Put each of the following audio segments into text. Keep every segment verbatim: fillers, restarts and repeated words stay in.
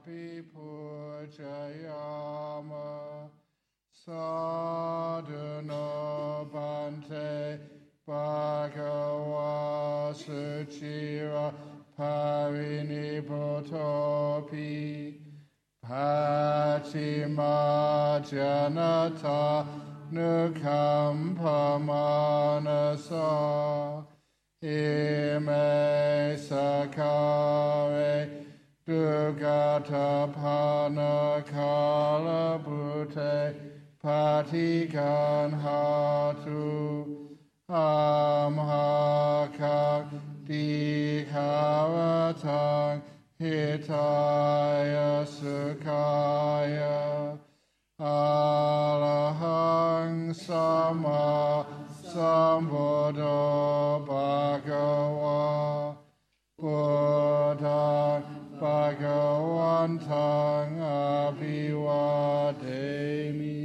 ภิปูชยามะสาธุโนปันเตภะคะวะสุจิระภาวินิพุทโธภิปัจฉิมาจนะทานุคัมภมานะสาอิเมสคาเวดุกาทาภานาคาลบุเตปาทิกันหาตุอัมหาคักติขาวทังหิทายสุขายะอะระหังสัมมาสัมพุทโธภะคะวะพุทธังภะคะวันตังอะภิวาเทมิ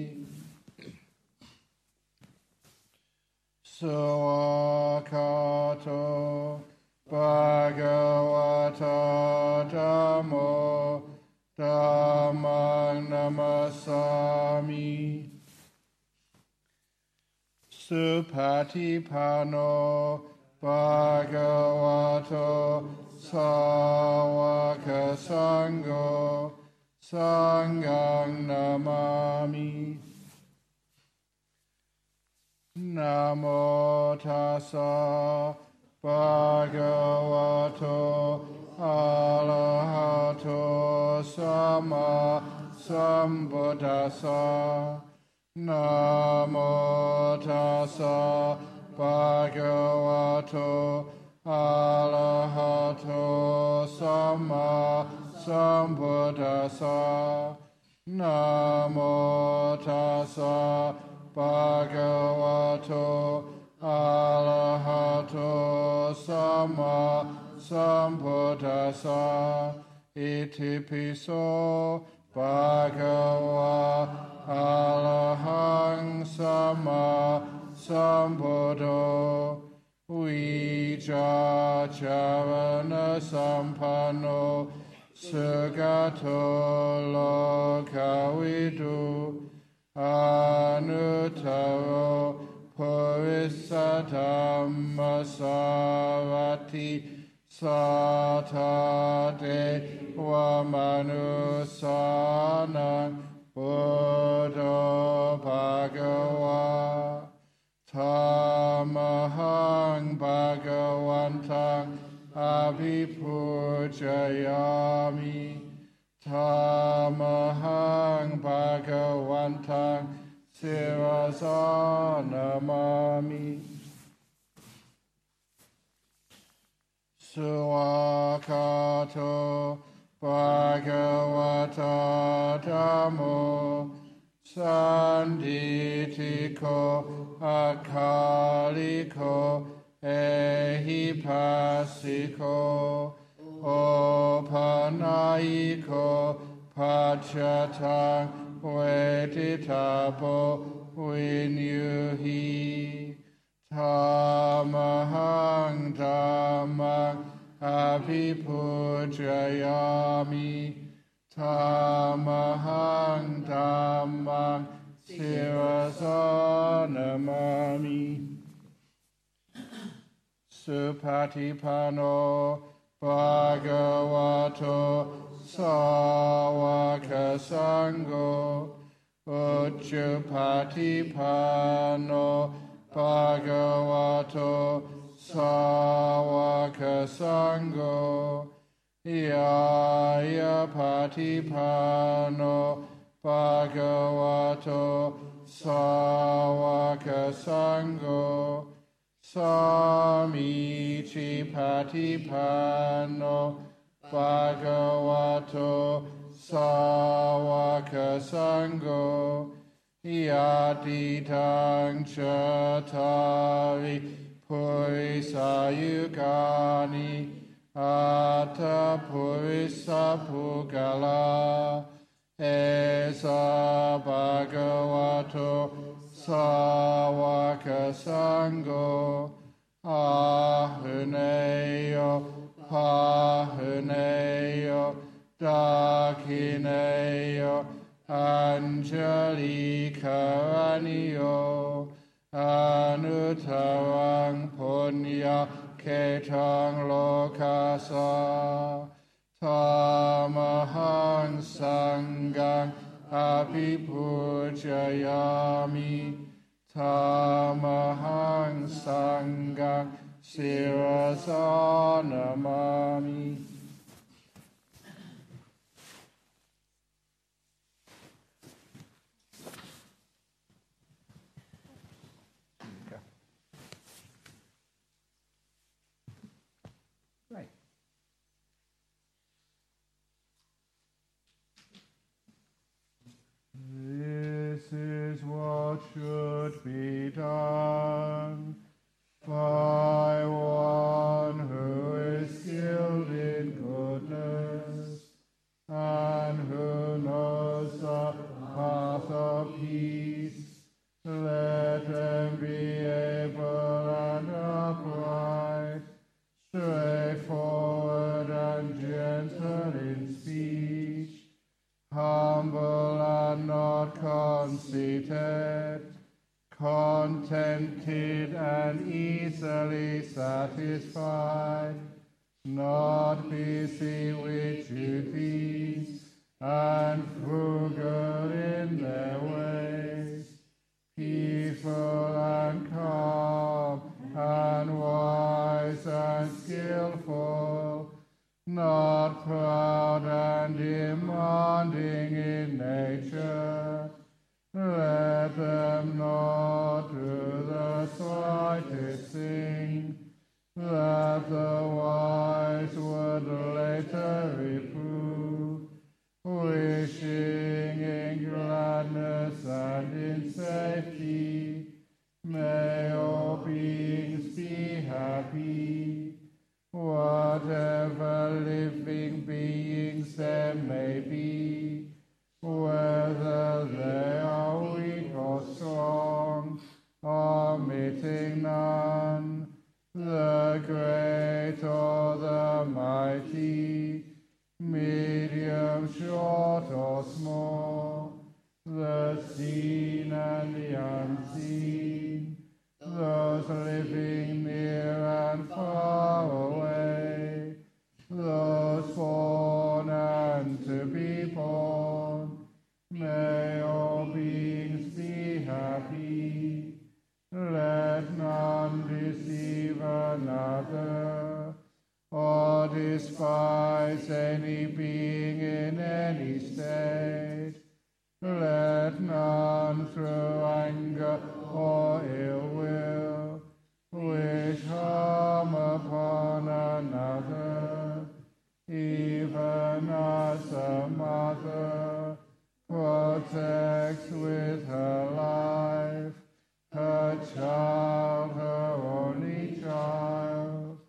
สวากขาโตภะคะวะโตธัมโมธัมมังนัมมัสสามิสุปฏิปันโนภะคะวะโตสาวกสังโฆสังฆังนามามินะโมตัสสะภะคะวะโตอะระหะโตสัมมาสัมพุทธัสสะนะโมตัสสะภะคะวะโตอะระหะโตสัมมาสัมพุทธัสสะนะโมตัสสะภะคะวะโตอะระหะโตสัมมาสัมพุทธัสสะอิติปิโสภะคะวะอะระหังสัมมาสัมพุทโธวิชาจารณะสัมปันโนสุขโตโลกวิทูอนุตตโรภวิสสธรรมสารถิสัทธาเทวมนุสสานังพุทโธภะคะวะธัมมังภะคะวันตังอะภิปูชยามิธัมมังภะคะวันตังศิรสานามามิสุวากขาโตภะคะวะโตธัมโมสันทิฏฐิโกอะคาลิโกเอหิปัสสิโกโอปนัยโกปัจจตังเวทิตาโปวินยูหิธัมมังธัมมังอะภิปูชยามิธัมมังธัมมังศิรสานามามิสุปฏิปันโนภะคะวะโตสาวกสังโฆอุจุปฏิปันโนภะคะวะโตสาวกสังโฆยายาปฏิปันโนภะคะวะโตสาวกสังโฆสามิจิปฏิปันโนภะคะวะโตสาวกสังโฆยะติทังจัตตาริปุริสายุคานิอัตถปุริสปุกลาเอสะภะคะวะโตสาวกสังโฆอาหุเนโยภาหุเนโยตาคิ Neo Angeli Caranio Anuttarang Punya Ketang Lokasa Tamahang Sangang Abhipujayami Tamahang Sangang Sirasa Namami. Right. This is what should be done by one who is skilled in goodness and who knows the path of peace. Let them be able and upright, straightforward and gentle in speech, humble and not conceited, contented and easily satisfied, not busy with duties, and frugal in their ways, peaceful and calm, and wise and skillful, not proud and demanding in nature. Let them not do the slightest thing that the wise would later reprove, wishing in gladness and in safety. May all beings be happy. Whatever living beings there may be, whether they are weak or strong, omitting none, the great or the mighty, medium, short or small, the seen and the unseen, those living near and far away, those born and to be born, may all beings be happy. Let none deceive another, or despise any being in any state. Let none through anger or ill will wish harm upon another, even as a mother protects with her life her child, her only child,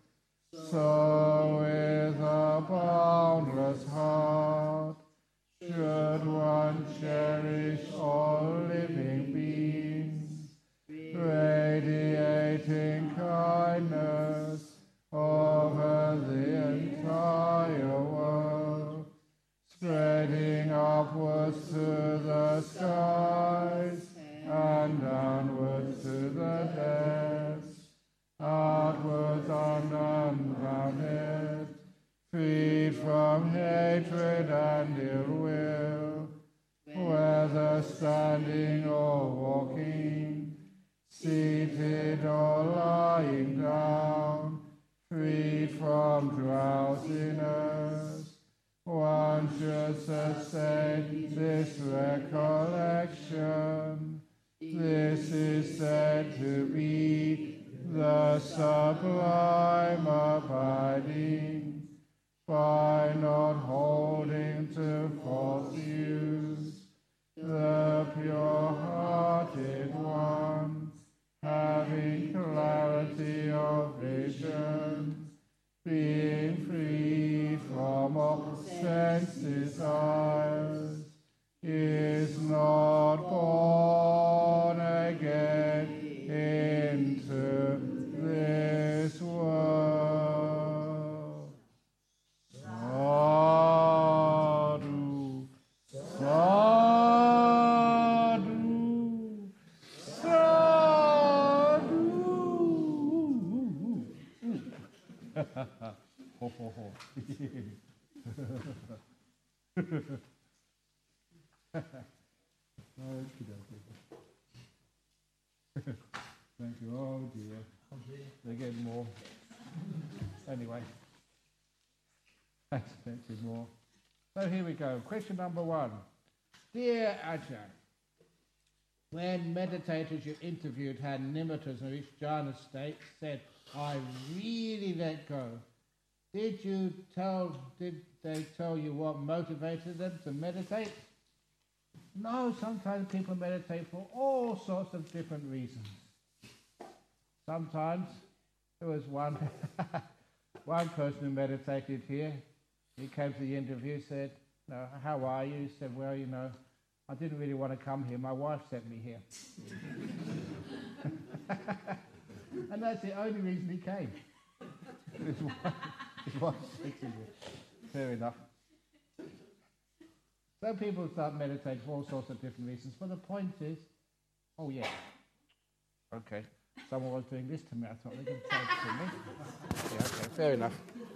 so with a boundless heart should one cherish all living beings, radiating kindness over the entire world, spreading upwards to the skies and downwards to the depths, outwards and unbounded, freed from hatred and ill will, whether standing or walking, seated or lying down, freed from drowsiness. One should sustain this recollection. This is said to be the sublime abiding, by not holding to false views, the pure-hearted one, having clarity of vision, being free from all sense desires, is not born again into this world. Sadhu, Thank you. Oh dear. They're getting more. Anyway. That's expensive more. So here we go. Question number one. Dear Ajahn, when meditators you interviewed had nimittas in each jhana state said, I really let go, did you tell, did they tell you what motivated them to meditate? No, sometimes people meditate for all sorts of different reasons. Sometimes there was one, one person who meditated here. He came to the interview, said, no, how are you? He said, well, you know, I didn't really want to come here. My wife sent me here. And that's the only reason he came. His wife, his wife sent him here. Fair enough. So people start meditating for all sorts of different reasons. But the point is, oh yeah, okay, someone was doing this to me. I thought they could tell it to me. Yeah, okay, fair enough.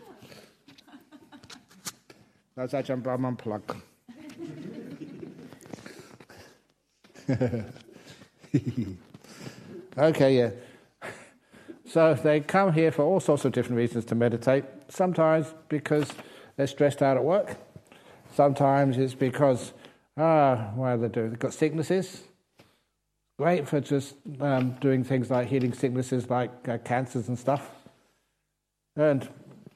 That's Ajahn Brahman plug. Okay, yeah. So they come here for all sorts of different reasons to meditate. Sometimes because they're stressed out at work. Sometimes it's because, ah, what do they do? They've got sicknesses. Great for just um, doing things like healing sicknesses like uh, cancers and stuff. And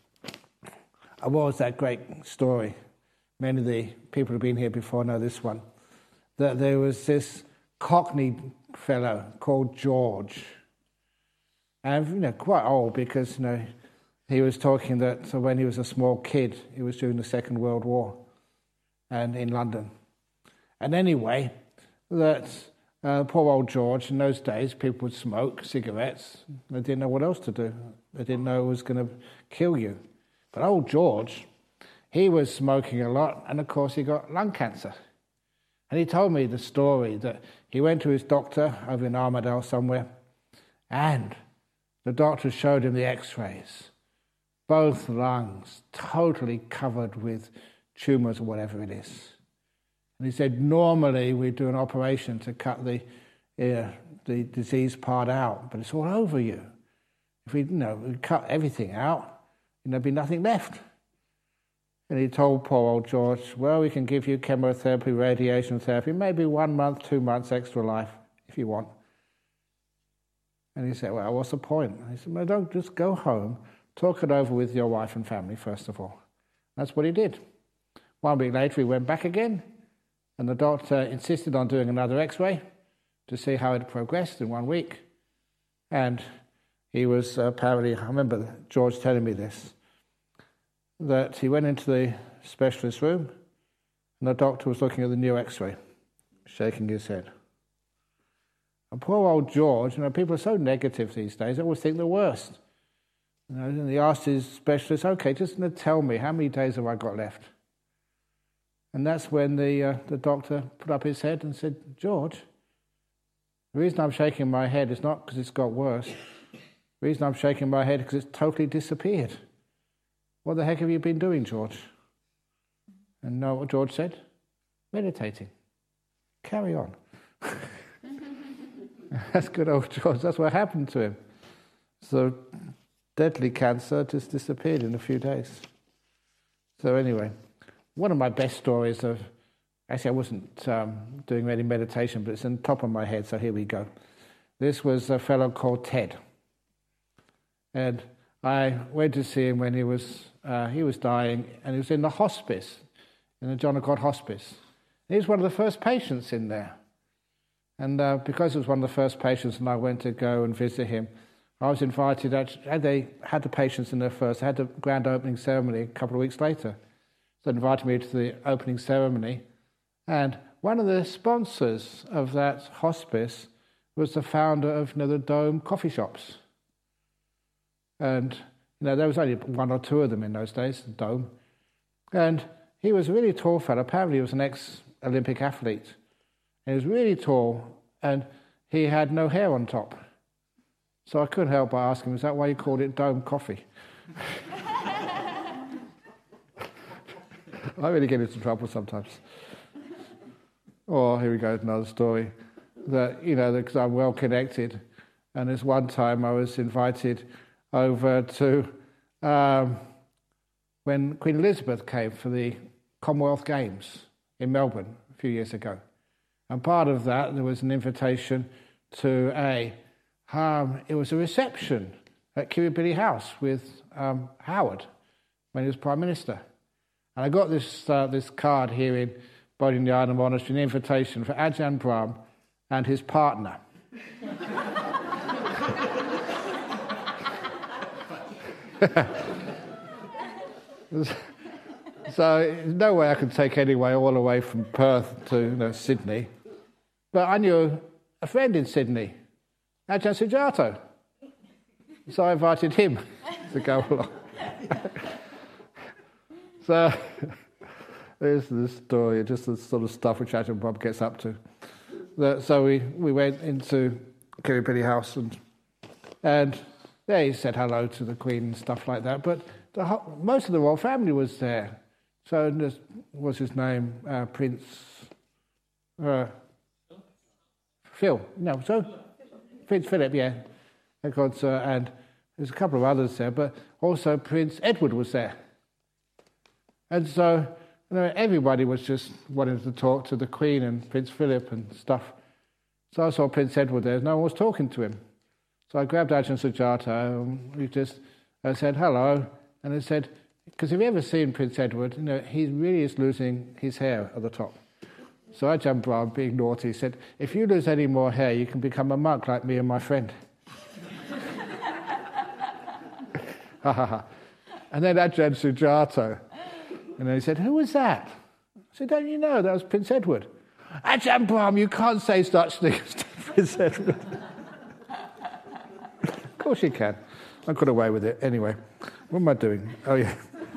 what was that great story? Many of the people who've been here before know this one. That there was this Cockney fellow called George. And, you know, quite old because, you know, he was talking that so when he was a small kid, he was during the Second World War and in London. And anyway, that uh, poor old George, in those days, people would smoke cigarettes. They didn't know what else to do. They didn't know it was going to kill you. But old George, he was smoking a lot, and of course he got lung cancer. And he told me the story that he went to his doctor over in Armadale somewhere, and the doctor showed him the x-rays. Both lungs totally covered with tumours or whatever it is. And he said, normally we do an operation to cut the uh, the disease part out, but it's all over you. If we, you know, we cut everything out, there'd be nothing left. And he told poor old George, well, we can give you chemotherapy, radiation therapy, maybe one month, two months extra life, if you want. And he said, well, what's the point? And he said, well, don't just go home, talk it over with your wife and family, first of all. That's what he did. One week later, he went back again, and the doctor insisted on doing another x-ray to see how it progressed in one week. And he was apparently, I remember George telling me this, that he went into the specialist room and the doctor was looking at the new x-ray, shaking his head. And poor old George, you know, people are so negative these days, they always think the worst. You know, and he asked his specialist, okay, just tell me, how many days have I got left? And that's when the uh, the doctor put up his head and said, George, the reason I'm shaking my head is not because it's got worse. The reason I'm shaking my head is because it's totally disappeared. What the heck have you been doing, George? And you know what George said? Meditating. Carry on. That's good old George. That's what happened to him. So deadly cancer just disappeared in a few days. So anyway, one of my best stories of, actually I wasn't um, doing any meditation, but it's on top of my head, so here we go. This was a fellow called Ted. And I went to see him when he was uh, he was dying, and he was in the hospice, in the John O'Cott Hospice. And he was one of the first patients in there. And uh, because he was one of the first patients and I went to go and visit him, I was invited, actually, they had the patients in there first, they had the grand opening ceremony a couple of weeks later. So they invited me to the opening ceremony, and one of the sponsors of that hospice was the founder of, you know, the Dome coffee shops. And, you know, there was only one or two of them in those days, the Dome. And he was a really tall fellow. Apparently he was an ex-Olympic athlete. And he was really tall, and he had no hair on top. So I couldn't help but ask him, is that why you called it Dome Coffee? I really get into trouble sometimes. Or, here we go, another story. That, you know, because I'm well connected. And there's one time I was invited over to, um, when Queen Elizabeth came for the Commonwealth Games in Melbourne a few years ago. And part of that, there was an invitation to a, um, it was a reception at Kirribilli House with um, Howard when he was Prime Minister. And I got this uh, this card here in Bodhinyana Monastery, an invitation for Ajahn Brahm and his partner. So there's no way I could take anyway all the way from Perth to you know, Sydney. But I knew a friend in Sydney, Ajahn Sujato. So I invited him to go along. So there's the story, just the sort of stuff which Ajahn Brahm gets up to. So we, we went into Kirribilli House and and there he said hello to the Queen and stuff like that. But the whole, most of the royal family was there. So there was his name, uh, Prince uh, Phil. No, so Prince Philip, yeah. And, God, uh, and there's a couple of others there, but also Prince Edward was there. And so you know, everybody was just wanting to talk to the Queen and Prince Philip and stuff. So I saw Prince Edward there, no one was talking to him. So I grabbed Ajahn Sujato and we just I said hello, and I said, because have you ever seen Prince Edward? You know, he really is losing his hair at the top. So Ajahn Brahm, being naughty, said, if you lose any more hair, you can become a monk like me and my friend. And then Ajahn Sujato, and then he said, who was that? I said, don't you know, that was Prince Edward. Ajahn Brahm, you can't say such things to Prince Edward. Of course you can. I got away with it. Anyway, what am I doing? Oh, yeah.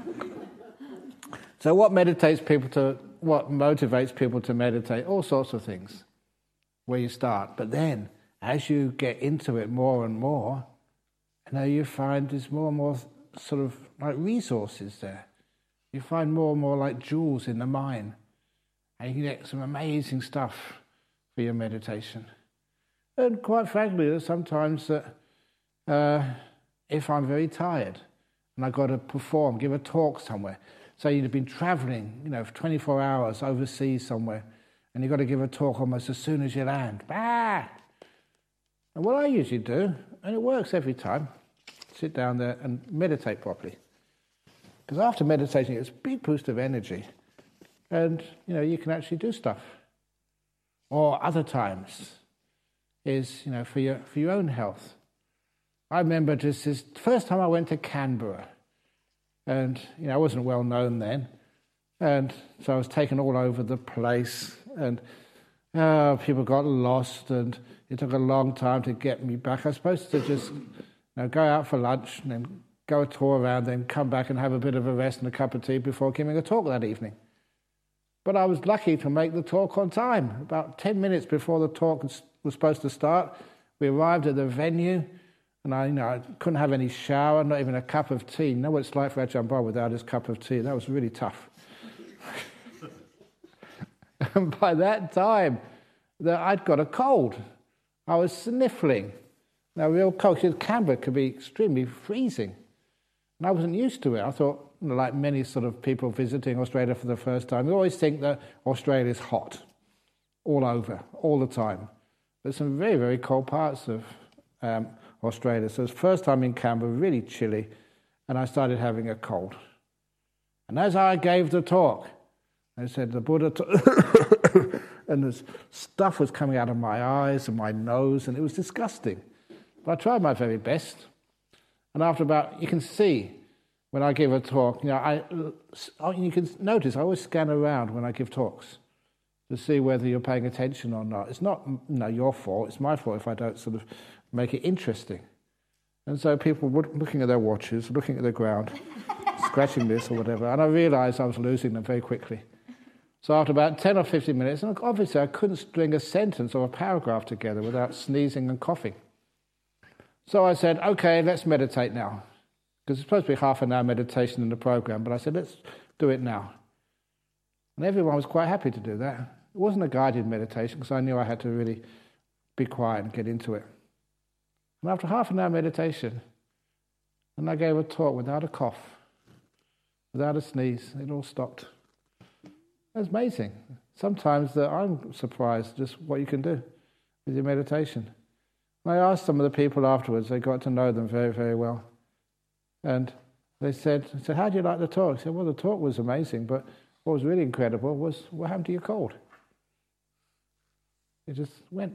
So what meditates people to, what motivates people to meditate? All sorts of things, where you start. But then, as you get into it more and more, you know, you find there's more and more sort of like resources there. You find more and more like jewels in the mind. And you can get some amazing stuff for your meditation. And quite frankly, there's sometimes that uh, if I'm very tired and I've got to perform, give a talk somewhere, so you've been travelling, you know, for twenty-four hours overseas somewhere, and you've got to give a talk almost as soon as you land. Bah! And what I usually do, and it works every time, sit down there and meditate properly. Because after meditating, it's a big boost of energy. And, you know, you can actually do stuff. Or other times is, you know, for your for your own health. I remember just this first time I went to Canberra. And, you know, I wasn't well known then. And so I was taken all over the place. And uh, people got lost. And it took a long time to get me back. I was supposed to just you know, go out for lunch and then go a tour around, then come back and have a bit of a rest and a cup of tea before giving a talk that evening. But I was lucky to make the talk on time. About ten minutes before the talk was supposed to start, we arrived at the venue. And I, you know, I couldn't have any shower, not even a cup of tea. You know what it's like for Ajahn Brahm without his cup of tea? That was really tough. And by that time, the, I'd got a cold. I was sniffling. Now, real cold, because Canberra could be extremely freezing. And I wasn't used to it. I thought, you know, like many sort of people visiting Australia for the first time, they always think that Australia is hot all over, all the time. There's some very, very cold parts of um, Australia. So it's the first time in Canberra, really chilly, and I started having a cold. And as I gave the talk, I said, the Buddha, t- and this stuff was coming out of my eyes and my nose, and it was disgusting. But I tried my very best. And after about, you can see when I give a talk, you know, I, you can notice I always scan around when I give talks to see whether you're paying attention or not. It's not you know, your fault, it's my fault if I don't sort of make it interesting. And so people were looking at their watches, looking at the ground, scratching this or whatever, and I realised I was losing them very quickly. So after about ten or fifteen minutes, and obviously I couldn't string a sentence or a paragraph together without sneezing and coughing. So I said, okay, let's meditate now. Because it's supposed to be half an hour meditation in the program, but I said, let's do it now. And everyone was quite happy to do that. It wasn't a guided meditation because I knew I had to really be quiet and get into it. And after half an hour meditation, and I gave a talk without a cough, without a sneeze, it all stopped. It was amazing. Sometimes that I'm surprised just what you can do with your meditation. And I asked some of the people afterwards, they got to know them very, very well. And they said, I said, how do you like the talk? I said, well, the talk was amazing, but what was really incredible was what happened to your cold. It just went.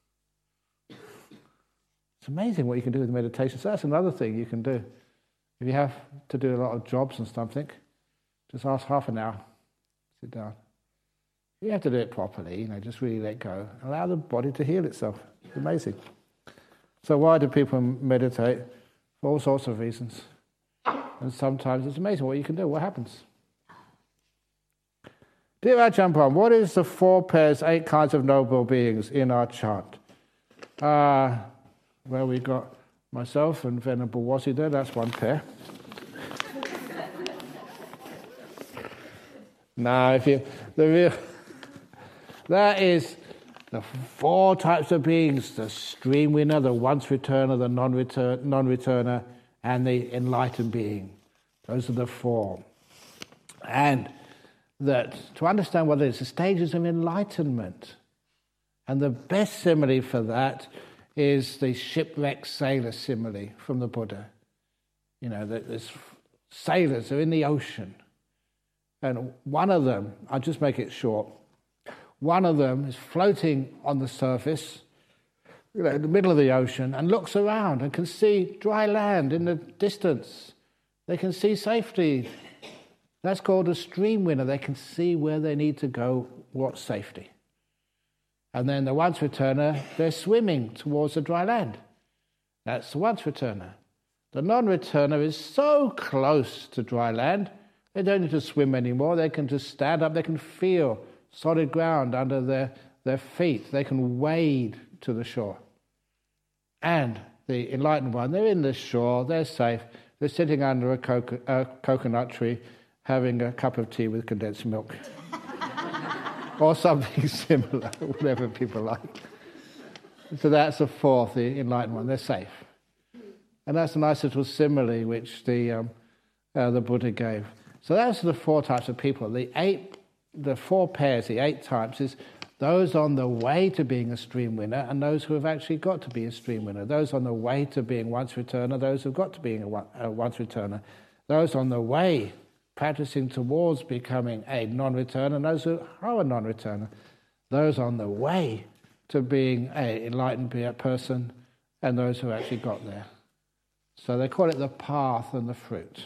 It's amazing what you can do with meditation. So that's another thing you can do. If you have to do a lot of jobs and something, just ask half an hour, sit down. You have to do it properly, you know, just really let go. Allow the body to heal itself. It's amazing. So why do people meditate? For all sorts of reasons. And sometimes it's amazing what you can do, what happens. Dear Ajahn, what is the four pairs, eight kinds of noble beings in our chant? Uh, well, we got myself and Venerable Wasi there, that's one pair. Now, if you, the real, that is the four types of beings, the stream winner, the once returner, the non-return, non-returner, and the enlightened being. Those are the four. And that to understand what it is, the stages of enlightenment. And the best simile for that is the shipwrecked sailor simile from the Buddha. You know, there's sailors are in the ocean. And one of them, I'll just make it short, one of them is floating on the surface, you know, in the middle of the ocean, and looks around and can see dry land in the distance. They can see safety. That's called a stream winner. They can see where they need to go, what's safety. And then the once returner, they're swimming towards the dry land. That's the once returner. The non-returner is so close to dry land, they don't need to swim anymore. They can just stand up. They can feel solid ground under their, their feet. They can wade to the shore. And the enlightened one, they're in the shore, they're safe. They're sitting under a, coco- a coconut tree having a cup of tea with condensed milk. Or something similar, whatever people like. So that's the fourth, the enlightened one. They're safe. And that's a nice little simile which the um, uh, the Buddha gave. So that's the four types of people. The eight, the four pairs, the eight types, is those on the way to being a stream winner and those who have actually got to be a stream winner. Those on the way to being once returner, those who've got to being a once returner. Those on the way practicing towards becoming a non-returner, and those who are a non-returner. Those on the way to being an enlightened person, and those who actually got there. So they call it the path and the fruit.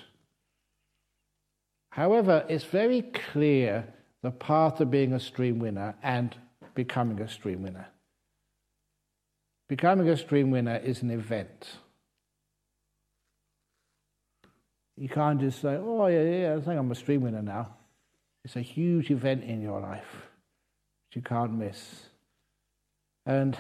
However, it's very clear the path to being a stream winner and becoming a stream winner. Becoming a stream winner is an event. You can't just say, oh, yeah, yeah, I think I'm a stream winner now. It's a huge event in your life that you can't miss. And,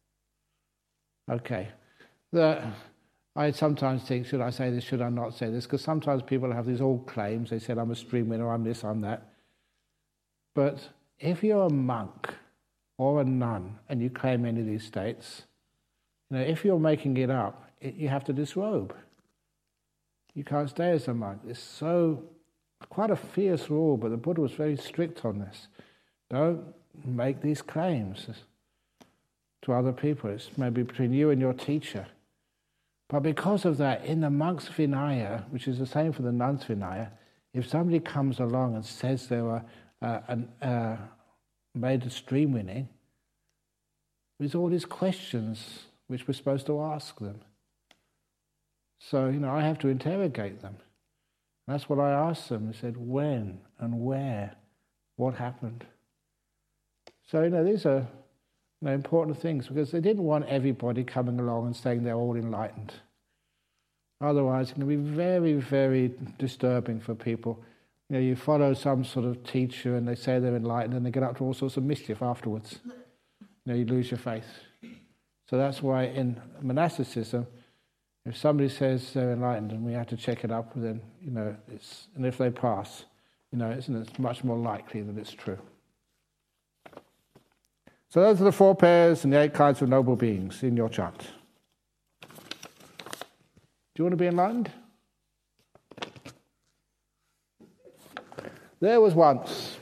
okay, the, I sometimes think, should I say this, should I not say this? Because sometimes people have these old claims. They said, I'm a stream winner, I'm this, I'm that. But if you're a monk or a nun and you claim any of these states, you know, if you're making it up, it, you have to disrobe. You can't stay as a monk. It's so, quite a fierce rule, but the Buddha was very strict on this. Don't make these claims to other people. It's maybe between you and your teacher. But because of that, in the monk's Vinaya, which is the same for the nun's Vinaya, if somebody comes along and says they were uh, an, uh, made a stream winning, there's all these questions which we're supposed to ask them. So, you know, I have to interrogate them. That's what I asked them. I said, when and where? What happened? So, you know, these are you know, important things because they didn't want everybody coming along and saying they're all enlightened. Otherwise, it can be very, very disturbing for people. You know, you follow some sort of teacher and they say they're enlightened and they get up to all sorts of mischief afterwards. You know, you lose your faith. So that's why in monasticism, if somebody says they're enlightened and we have to check it up, then, you know, it's, and if they pass, You know, isn't it? It's much more likely that it's true. So those are the four pairs and the eight kinds of noble beings in your chant. Do you want to be enlightened? There was once.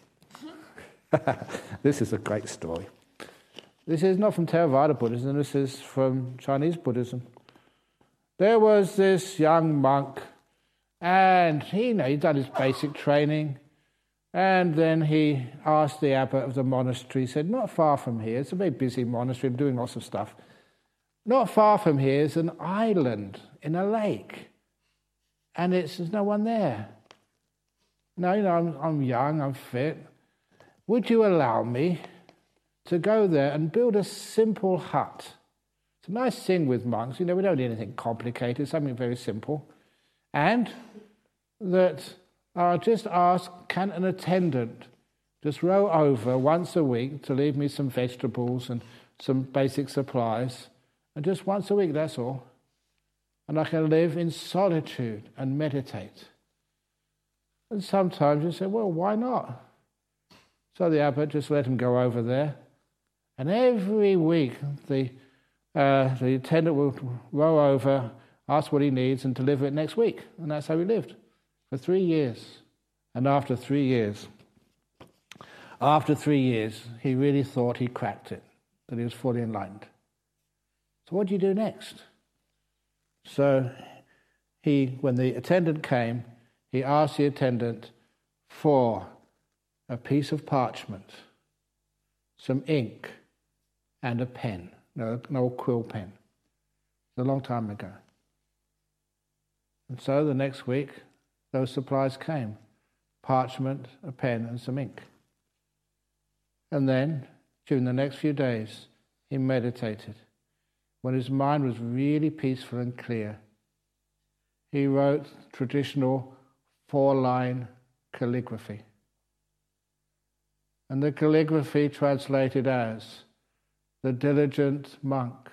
This is a great story. This is not from Theravada Buddhism, this is from Chinese Buddhism. There was this young monk, and he, you know, he'd done his basic training, and then he asked the abbot of the monastery, he said, not far from here, it's a very busy monastery, I'm doing lots of stuff, not far from here is an island in a lake, and it's, there's no one there. Now, you know, I'm, I'm young, I'm fit. Would you allow me to go there and build a simple hut? It's a nice thing with monks, you know, we don't need anything complicated, something very simple. And that I'll just ask, can an attendant just row over once a week to leave me some vegetables and some basic supplies, and just once a week, that's all. And I can live in solitude and meditate. And sometimes you say, well, why not? So the abbot just let him go over there. And every week the uh, the attendant will row over, ask what he needs, and deliver it next week. And that's how he lived for three years. And after three years, after three years, he really thought he cracked it, that he was fully enlightened. So what do you do next? So he, when the attendant came, he asked the attendant for a piece of parchment, some ink, and a pen, no, an old quill pen. It was a long time ago. And so the next week, those supplies came, parchment, a pen, and some ink. And then, during the next few days, he meditated. When his mind was really peaceful and clear, he wrote traditional four-line calligraphy. And the calligraphy translated as, the diligent monk,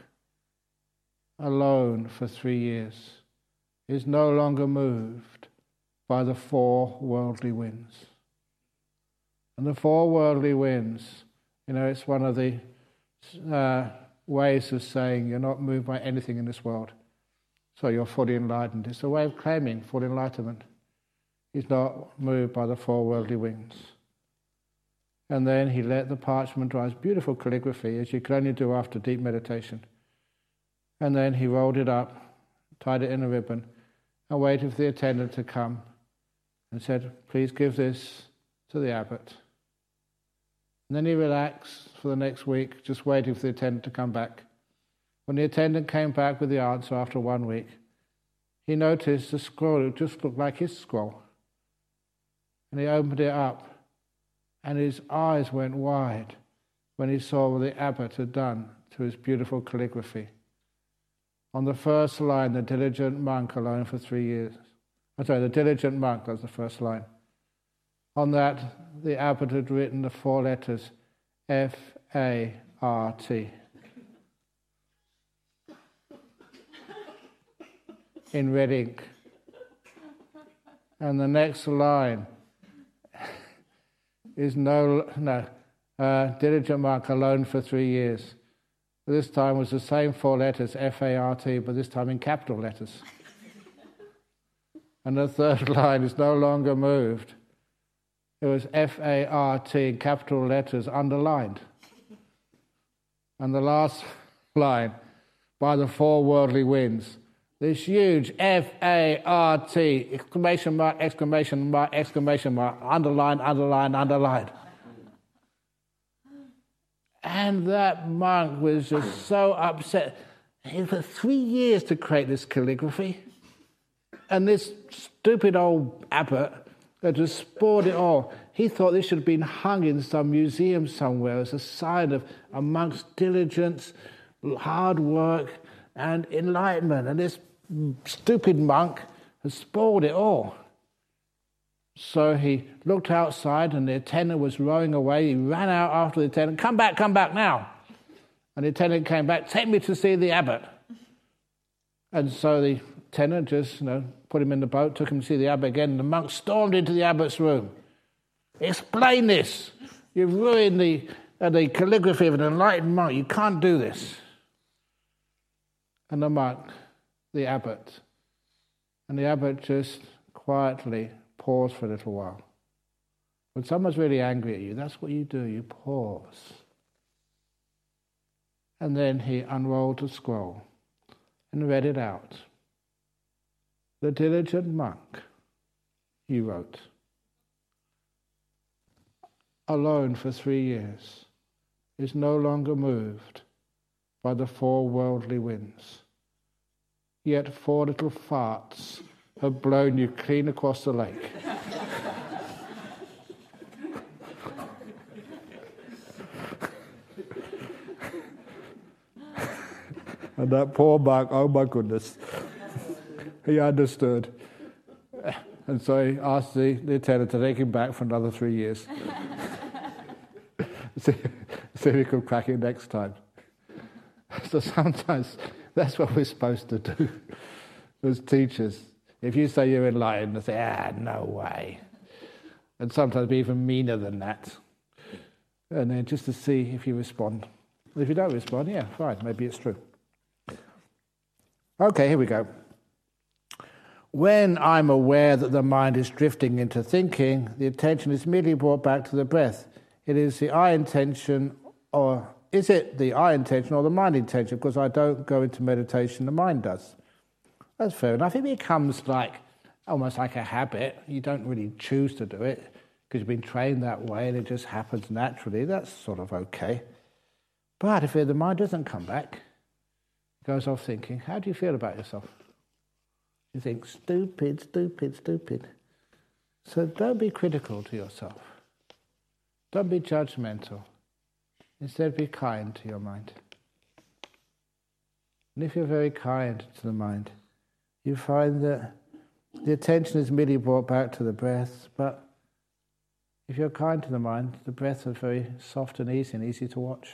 alone for three years, is no longer moved by the four worldly winds. And the four worldly winds, you know, it's one of the uh, ways of saying you're not moved by anything in this world. So you're fully enlightened. It's a way of claiming full enlightenment. He's not moved by the four worldly winds. And then he let the parchment dry. It's beautiful calligraphy, as you can only do after deep meditation. And then he rolled it up, tied it in a ribbon, and waited for the attendant to come and said, please give this to the abbot. And then he relaxed for the next week, just waiting for the attendant to come back. When the attendant came back with the answer after one week, he noticed the scroll, it just looked like his scroll. And he opened it up, and his eyes went wide when he saw what the abbot had done to his beautiful calligraphy. On the first line, the diligent monk alone for three years. I'm sorry, the diligent monk, that was the first line. On that, the abbot had written the four letters F A R T. In red ink. And the next line is no, no, uh, diligent monk alone for three years. This time was the same four letters, F A R T, but this time in capital letters. And the third line is no longer moved. It was F A R T in capital letters underlined. And the last line, by the four worldly winds, this huge F A R T, exclamation mark, exclamation mark, exclamation mark, underline, underline, underline. And that monk was just so upset. It took three years to create this calligraphy. And this stupid old abbot had just spoiled it all. He thought this should have been hung in some museum somewhere as a sign of a monk's diligence, hard work, and enlightenment. And this stupid monk had spoiled it all. So he looked outside, and the attendant was rowing away. He ran out after the attendant. Come back, come back now. And the attendant came back, take me to see the abbot. And so the tenant just, you know, put him in the boat, took him to see the abbot again, and the monk stormed into the abbot's room. Explain this. You've ruined the, uh, the calligraphy of an enlightened monk. You can't do this. And the monk, the abbot, and the abbot just quietly paused for a little while. When someone's really angry at you, that's what you do. You pause. And then he unrolled the scroll and read it out. The diligent monk, he wrote, alone for three years, is no longer moved by the four worldly winds. Yet four little farts have blown you clean across the lake. And that poor monk, oh my goodness, he understood. And so he asked the, the attendant to take him back for another three years. see, see if he could crack it next time. So sometimes that's what we're supposed to do as teachers. If you say you're enlightened, they say, ah, no way. And sometimes be even meaner than that. And then just to see if you respond. If you don't respond, yeah, fine, maybe it's true. Okay, here we go. When I'm aware that the mind is drifting into thinking, the attention is immediately brought back to the breath. It is the eye intention, or is it the eye intention or the mind intention? Because I don't go into meditation, the mind does. That's fair enough. It becomes like, almost like a habit. You don't really choose to do it because you've been trained that way and it just happens naturally. That's sort of okay. But if the mind doesn't come back, goes off thinking, how do you feel about yourself? You think, stupid, stupid, stupid. So don't be critical to yourself. Don't be judgmental. Instead, be kind to your mind. And if you're very kind to the mind, you find that the attention is merely brought back to the breath, but if you're kind to the mind, the breath is very soft and easy and easy to watch.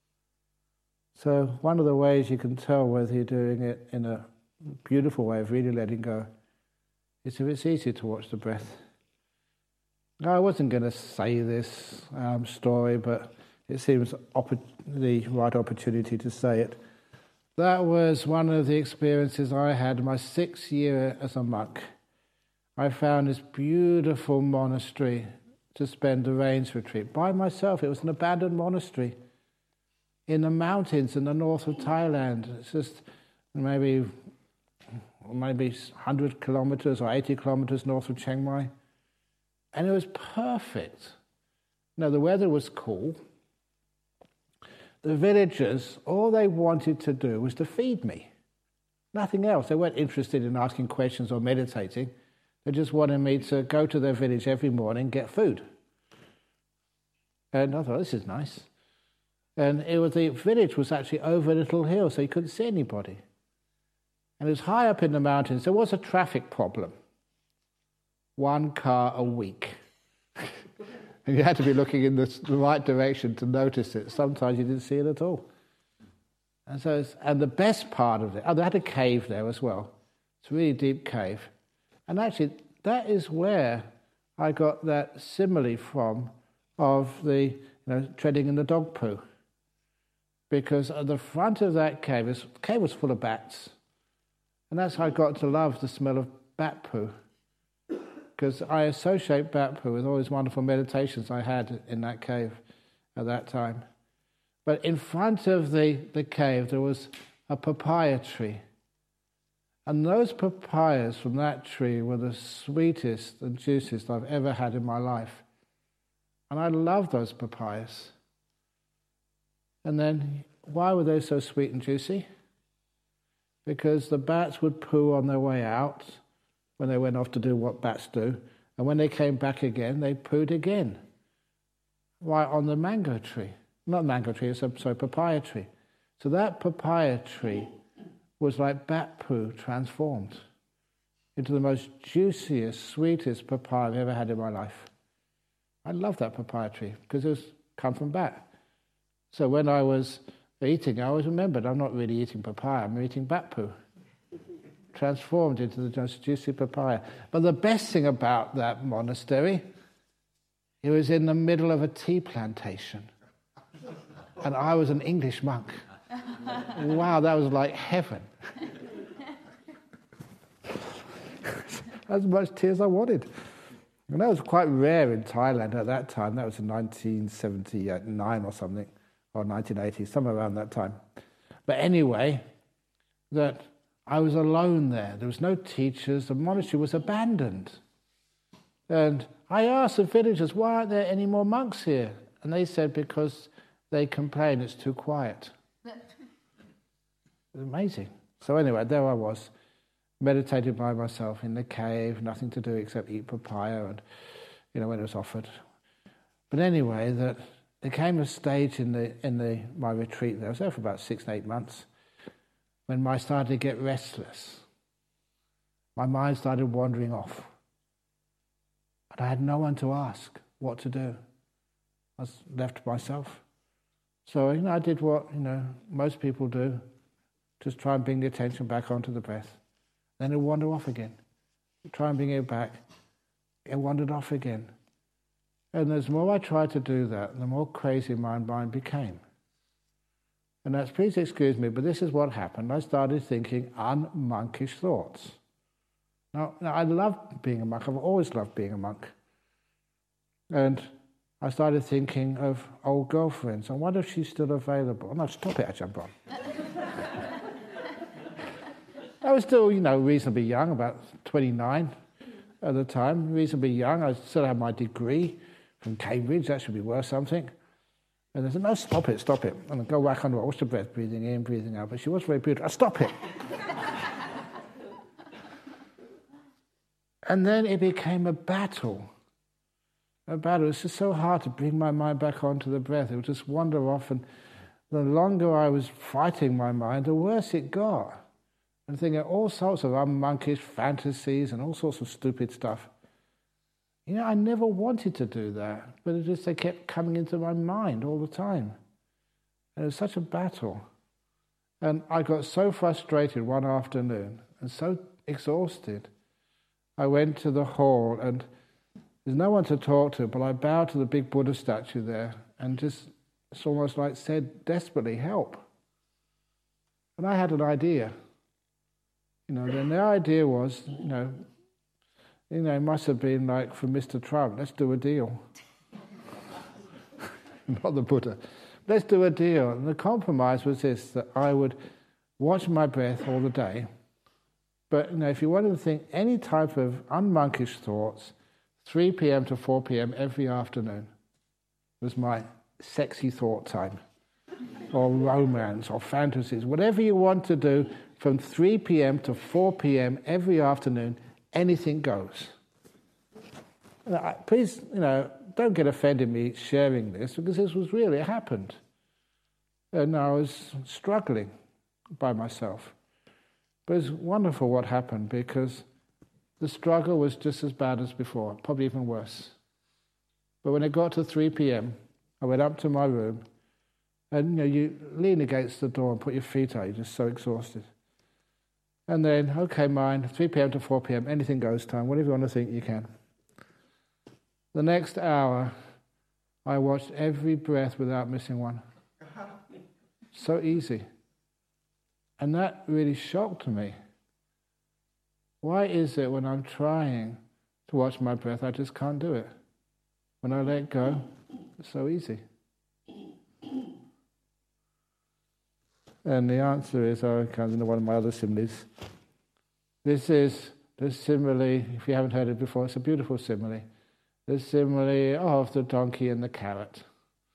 So one of the ways you can tell whether you're doing it in a beautiful way of really letting go is if it's easy to watch the breath. Now, I wasn't going to say this um, story, but it seems opp- the right opportunity to say it. That was one of the experiences I had in my sixth year as a monk. I found this beautiful monastery to spend the rains retreat by myself. It was an abandoned monastery in the mountains in the north of Thailand. It's just maybe maybe one hundred kilometers or eighty kilometers north of Chiang Mai. And it was perfect. Now, the weather was cool. The villagers, all they wanted to do was to feed me. Nothing else. They weren't interested in asking questions or meditating. They just wanted me to go to their village every morning and get food. And I thought, this is nice. And it was the village was actually over a little hill, so you couldn't see anybody. And it was high up in the mountains. There was a traffic problem. One car a week. And you had to be looking in the, the right direction to notice it. Sometimes you didn't see it at all. And so, it's, and the best part of it, oh, they had a cave there as well. It's a really deep cave. And actually, that is where I got that simile from of the, you know, treading in the dog poo. Because at the front of that cave, was, the cave was full of bats. And that's how I got to love the smell of bat poo. Because I associate bat poo with all these wonderful meditations I had in that cave at that time. But in front of the, the cave, there was a papaya tree. And those papayas from that tree were the sweetest and juiciest I've ever had in my life. And I love those papayas. And then, why were they so sweet and juicy? Because the bats would poo on their way out when they went off to do what bats do. And when they came back again, they pooed again. Right on the mango tree. Not mango tree, it's a sorry, papaya tree. So that papaya tree was like bat poo transformed into the most juiciest, sweetest papaya I've ever had in my life. I love that papaya tree because it was come from bat. So when I was eating, I always remembered I'm not really eating papaya, I'm eating bat poo. transformed into the most juicy papaya. But the best thing about that monastery, it was in the middle of a tea plantation. And I was an English monk. Wow, that was like heaven. As much tea as I wanted. And that was quite rare in Thailand at that time. That was in nineteen seventy-nine or something, or nineteen eighty, somewhere around that time. But anyway, that I was alone there. There was no teachers. The monastery was abandoned. And I asked the villagers, why aren't there any more monks here? And they said, because they complain it's too quiet. It was amazing. So anyway, there I was, meditated by myself in the cave, nothing to do except eat papaya, and you know when it was offered. But anyway, that there came a stage in the in the my retreat there. I was there for about six, eight months, when I started to get restless. My mind started wandering off, and I had no one to ask what to do. I was left to myself. So you know, I did what you know most people do, just try and bring the attention back onto the breath. Then it would wander off again. Try and bring it back. It wandered off again. And as more I tried to do that, the more crazy my mind became. And that's, please excuse me, but this is what happened. I started thinking un-monkish thoughts. Now, now, I love being a monk. I've always loved being a monk. And I started thinking of old girlfriends. I wonder if she's still available. No, stop it, I jump on. I was still, you know, reasonably young, about twenty-nine at the time, reasonably young. I still had my degree from Cambridge. That should be worth something. And I said, no, stop it, stop it. And I go back under, watch the breath, breathing in, breathing out. But she was very beautiful. I stop it. And then it became a battle. A battle. It's just so hard to bring my mind back onto the breath. It would just wander off. And the longer I was fighting my mind, the worse it got. And thinking all sorts of unmonkish fantasies and all sorts of stupid stuff. You know, I never wanted to do that, but it just they kept coming into my mind all the time. And it was such a battle. And I got so frustrated one afternoon and so exhausted. I went to the hall and there's no one to talk to, but I bowed to the big Buddha statue there and just, it's almost like said desperately, help. And I had an idea. You know, then the idea was, you know, you know, it must have been like for Mister Trump, let's do a deal. Not the Buddha. Let's do a deal. And the compromise was this, that I would watch my breath all the day. But, you know, if you wanted to think any type of unmonkish thoughts, three p.m. to four p.m. every afternoon was my sexy thought time. Or romance, or fantasies, whatever you want to do, from three p.m. to four p.m. every afternoon, anything goes. Please, you know, don't get offended me sharing this, because this was really, it happened. And I was struggling by myself. But it's wonderful what happened, because the struggle was just as bad as before, probably even worse. But when it got to three p.m., I went up to my room, and you know, you lean against the door and put your feet out, you're just so exhausted. And then, okay, mind, three p.m. to four p.m., anything goes time, whatever you want to think, you can. The next hour, I watched every breath without missing one. So easy. And that really shocked me. Why is it when I'm trying to watch my breath, I just can't do it? When I let go, it's so easy. And the answer is, oh, it comes into one of my other similes. This is the simile, if you haven't heard it before, it's a beautiful simile. The simile of the donkey and the carrot.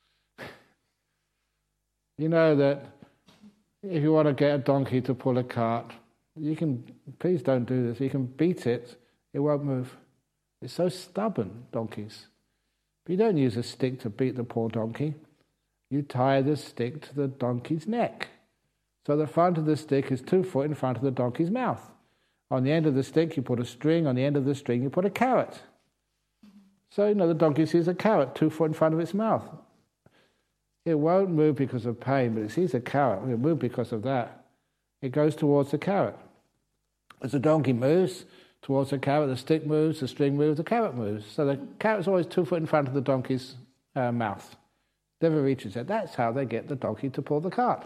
You know that if you want to get a donkey to pull a cart, you can, please don't do this, you can beat it, it won't move. It's so stubborn, donkeys. But you don't use a stick to beat the poor donkey. You tie the stick to the donkey's neck. So the front of the stick is two foot in front of the donkey's mouth. On the end of the stick you put a string, on the end of the string you put a carrot. So, you know, the donkey sees a carrot two foot in front of its mouth. It won't move because of pain, but it sees a carrot, it will move because of that. It goes towards the carrot. As the donkey moves towards the carrot, the stick moves, the string moves, the carrot moves. So the carrot's always two foot in front of the donkey's uh, mouth. Never reaches it. That's how they get the donkey to pull the cart.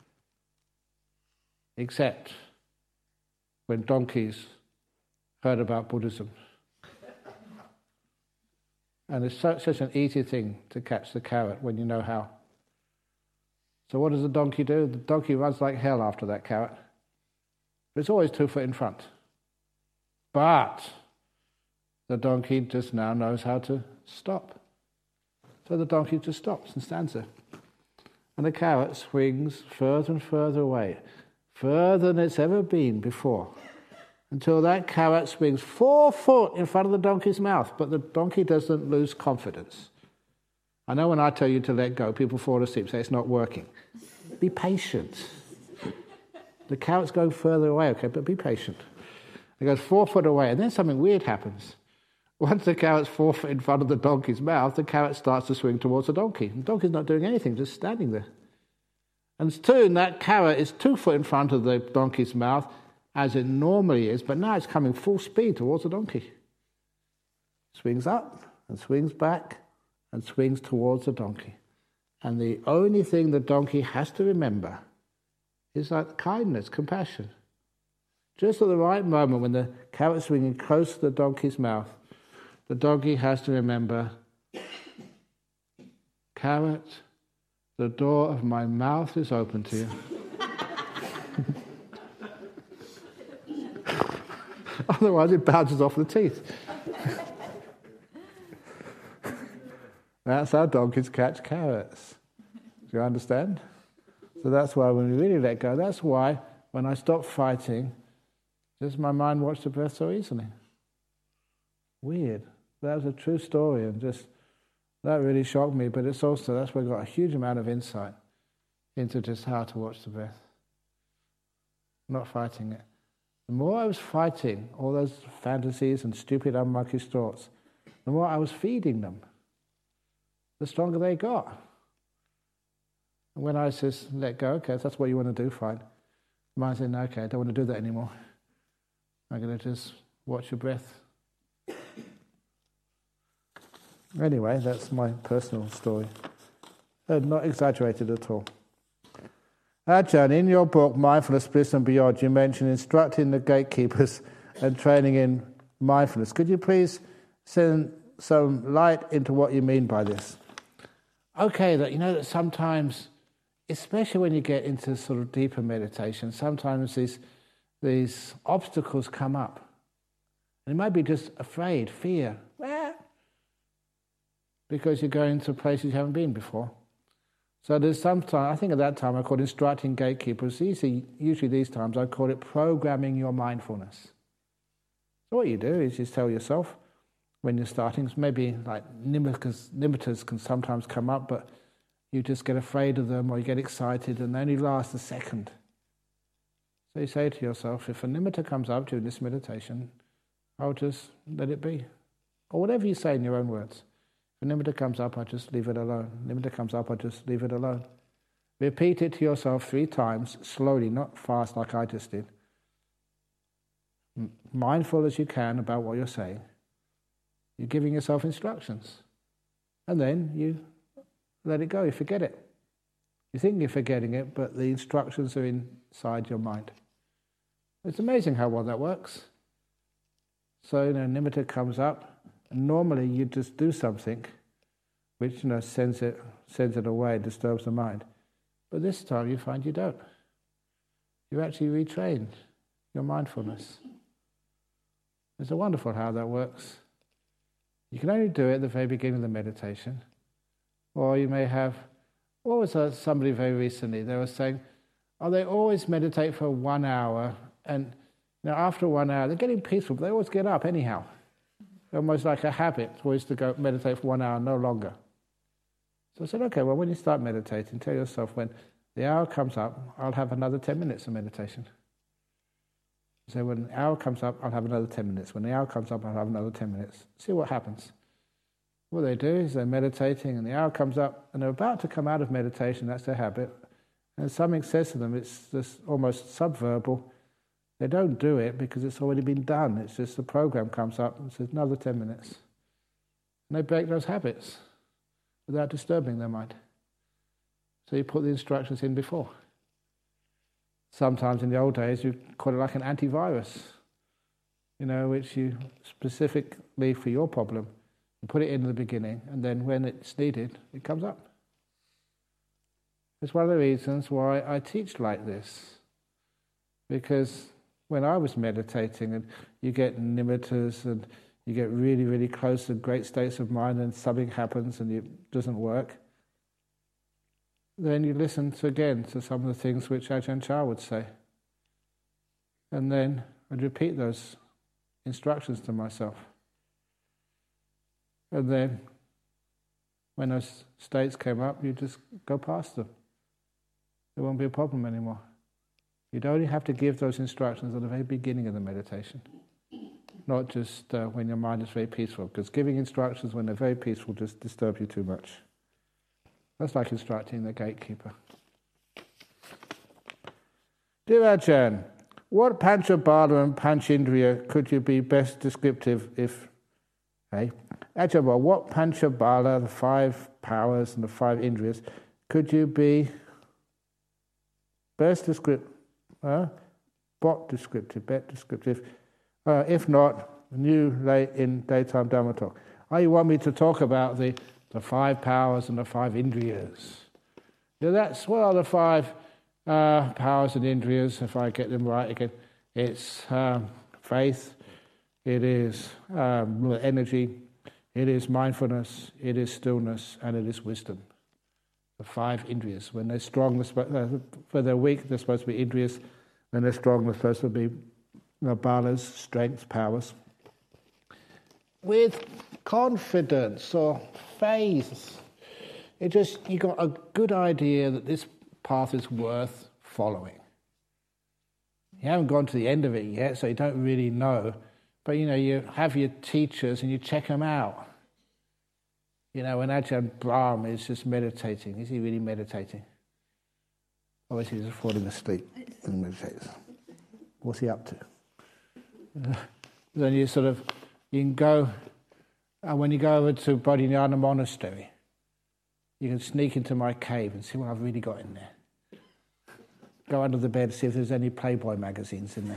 Except when donkeys heard about Buddhism. And it's such, such an easy thing to catch the carrot when you know how. So what does the donkey do? The donkey runs like hell after that carrot. But it's always two foot in front. But the donkey just now knows how to stop. So the donkey just stops and stands there. And the carrot swings further and further away, further than it's ever been before, until that carrot swings four foot in front of the donkey's mouth, but the donkey doesn't lose confidence. I know when I tell you to let go, people fall asleep, say it's not working. Be patient. The carrot's going further away, okay, but be patient. It goes four foot away, and then something weird happens. Once the carrot's four foot in front of the donkey's mouth, the carrot starts to swing towards the donkey. The donkey's not doing anything, just standing there. And soon that carrot is two foot in front of the donkey's mouth, as it normally is, but now it's coming full speed towards the donkey. Swings up, and swings back, and swings towards the donkey. And the only thing the donkey has to remember is like kindness, compassion. Just at the right moment when the carrot's swinging close to the donkey's mouth, the donkey has to remember, carrot, the door of my mouth is open to you. Otherwise it bounces off the teeth. That's how donkeys catch carrots. Do you understand? So that's why when we really let go, that's why when I stop fighting, just my mind watched the breath so easily. Weird. That was a true story, and just that really shocked me, but it's also, that's where I got a huge amount of insight into just how to watch the breath. Not fighting it. The more I was fighting all those fantasies and stupid, unlucky thoughts, the more I was feeding them, the stronger they got. And when I says, let go, okay, if that's what you want to do, fine. The mind said, no, okay, I don't want to do that anymore. I'm going to just watch your breath. Anyway, that's my personal story. Uh, not exaggerated at all. Ajahn, in your book, Mindfulness, Bliss and Beyond, you mention instructing the gatekeepers and training in mindfulness. Could you please send some light into what you mean by this? Okay, that you know that sometimes, especially when you get into sort of deeper meditation, sometimes these these obstacles come up. And you might be just afraid, fear, ah, because you're going to places you haven't been before. So there's some time, I think at that time I called instructing gatekeepers. Usually, usually these times I call it programming your mindfulness. So what you do is you tell yourself when you're starting, maybe like nimittas, nimittas can sometimes come up, but you just get afraid of them or you get excited and they only last a second. So you say to yourself, if a nimitta comes up during this meditation, I'll just let it be. Or whatever you say in your own words. If a nimitta comes up, I just leave it alone. Nimitta comes up, I just leave it alone. Repeat it to yourself three times, slowly, not fast like I just did. Mindful as you can about what you're saying. You're giving yourself instructions. And then you let it go, you forget it. You think you're forgetting it, but the instructions are inside your mind. It's amazing how well that works. So, you know, nimitta comes up, and normally you just do something which, you know, sends it, sends it away, disturbs the mind. But this time you find you don't. You actually retrained your mindfulness. It's wonderful how that works. You can only do it at the very beginning of the meditation. Or you may have, what was that, somebody very recently, they were saying, oh, they always meditate for one hour, and you know, after one hour, they're getting peaceful, but they always get up anyhow. Almost like a habit, always to go meditate for one hour, no longer. So I said, okay, well, when you start meditating, tell yourself when the hour comes up, I'll have another ten minutes of meditation. So when the hour comes up, I'll have another ten minutes. When the hour comes up, I'll have another ten minutes. See what happens. What they do is they're meditating, and the hour comes up, and they're about to come out of meditation, that's their habit, and something says to them, it's just almost subverbal, They don't do it because it's already been done. It's just the program comes up and says another ten minutes. And they break those habits without disturbing their mind. So you put the instructions in before. Sometimes in the old days you call it like an antivirus, you know, which you specifically for your problem, you put it in at the beginning, and then when it's needed, it comes up. It's one of the reasons why I teach like this. Because when I was meditating, and you get nimittas, and you get really, really close to great states of mind, and something happens and it doesn't work, then you listen to, again to some of the things which Ajahn Chah would say. And then I'd repeat those instructions to myself. And then when those states came up, you just go past them. There won't be a problem anymore. You'd only have to give those instructions at the very beginning of the meditation, not just uh, when your mind is very peaceful, because giving instructions when they're very peaceful just disturb you too much. That's like instructing the gatekeeper. Dear Ajahn, what Panchabala and Panchindriya could you be best descriptive if... Hey, Ajahn, well, what Panchabala, the five powers and the five Indriyas, could you be best descriptive? Uh, bot descriptive, bet descriptive. Uh, if not, new late in daytime Dhamma talk. Oh, you want me to talk about the, the five powers and the five Indriyas? Yeah, that's, what are the five uh, powers and Indriyas, if I get them right again? It's um, faith, it is um, energy, it is mindfulness, it is stillness, and it is wisdom. The five Indriyas. When they're strong, they're supposed, uh, when they're weak, they're supposed to be Indriyas. When they're strong, they're supposed to be you know, balas, strengths, powers. With confidence or faith, it just you got a good idea that this path is worth following. You haven't gone to the end of it yet, so you don't really know. But you know, you have your teachers and you check them out. You know, when Ajahn Brahm is just meditating, is he really meditating? Or is he just falling asleep and meditates? What's he up to? Uh, then you sort of, you can go, and when you go over to Bodhinyana Monastery, you can sneak into my cave and see what I've really got in there. Go under the bed, see if there's any Playboy magazines in there.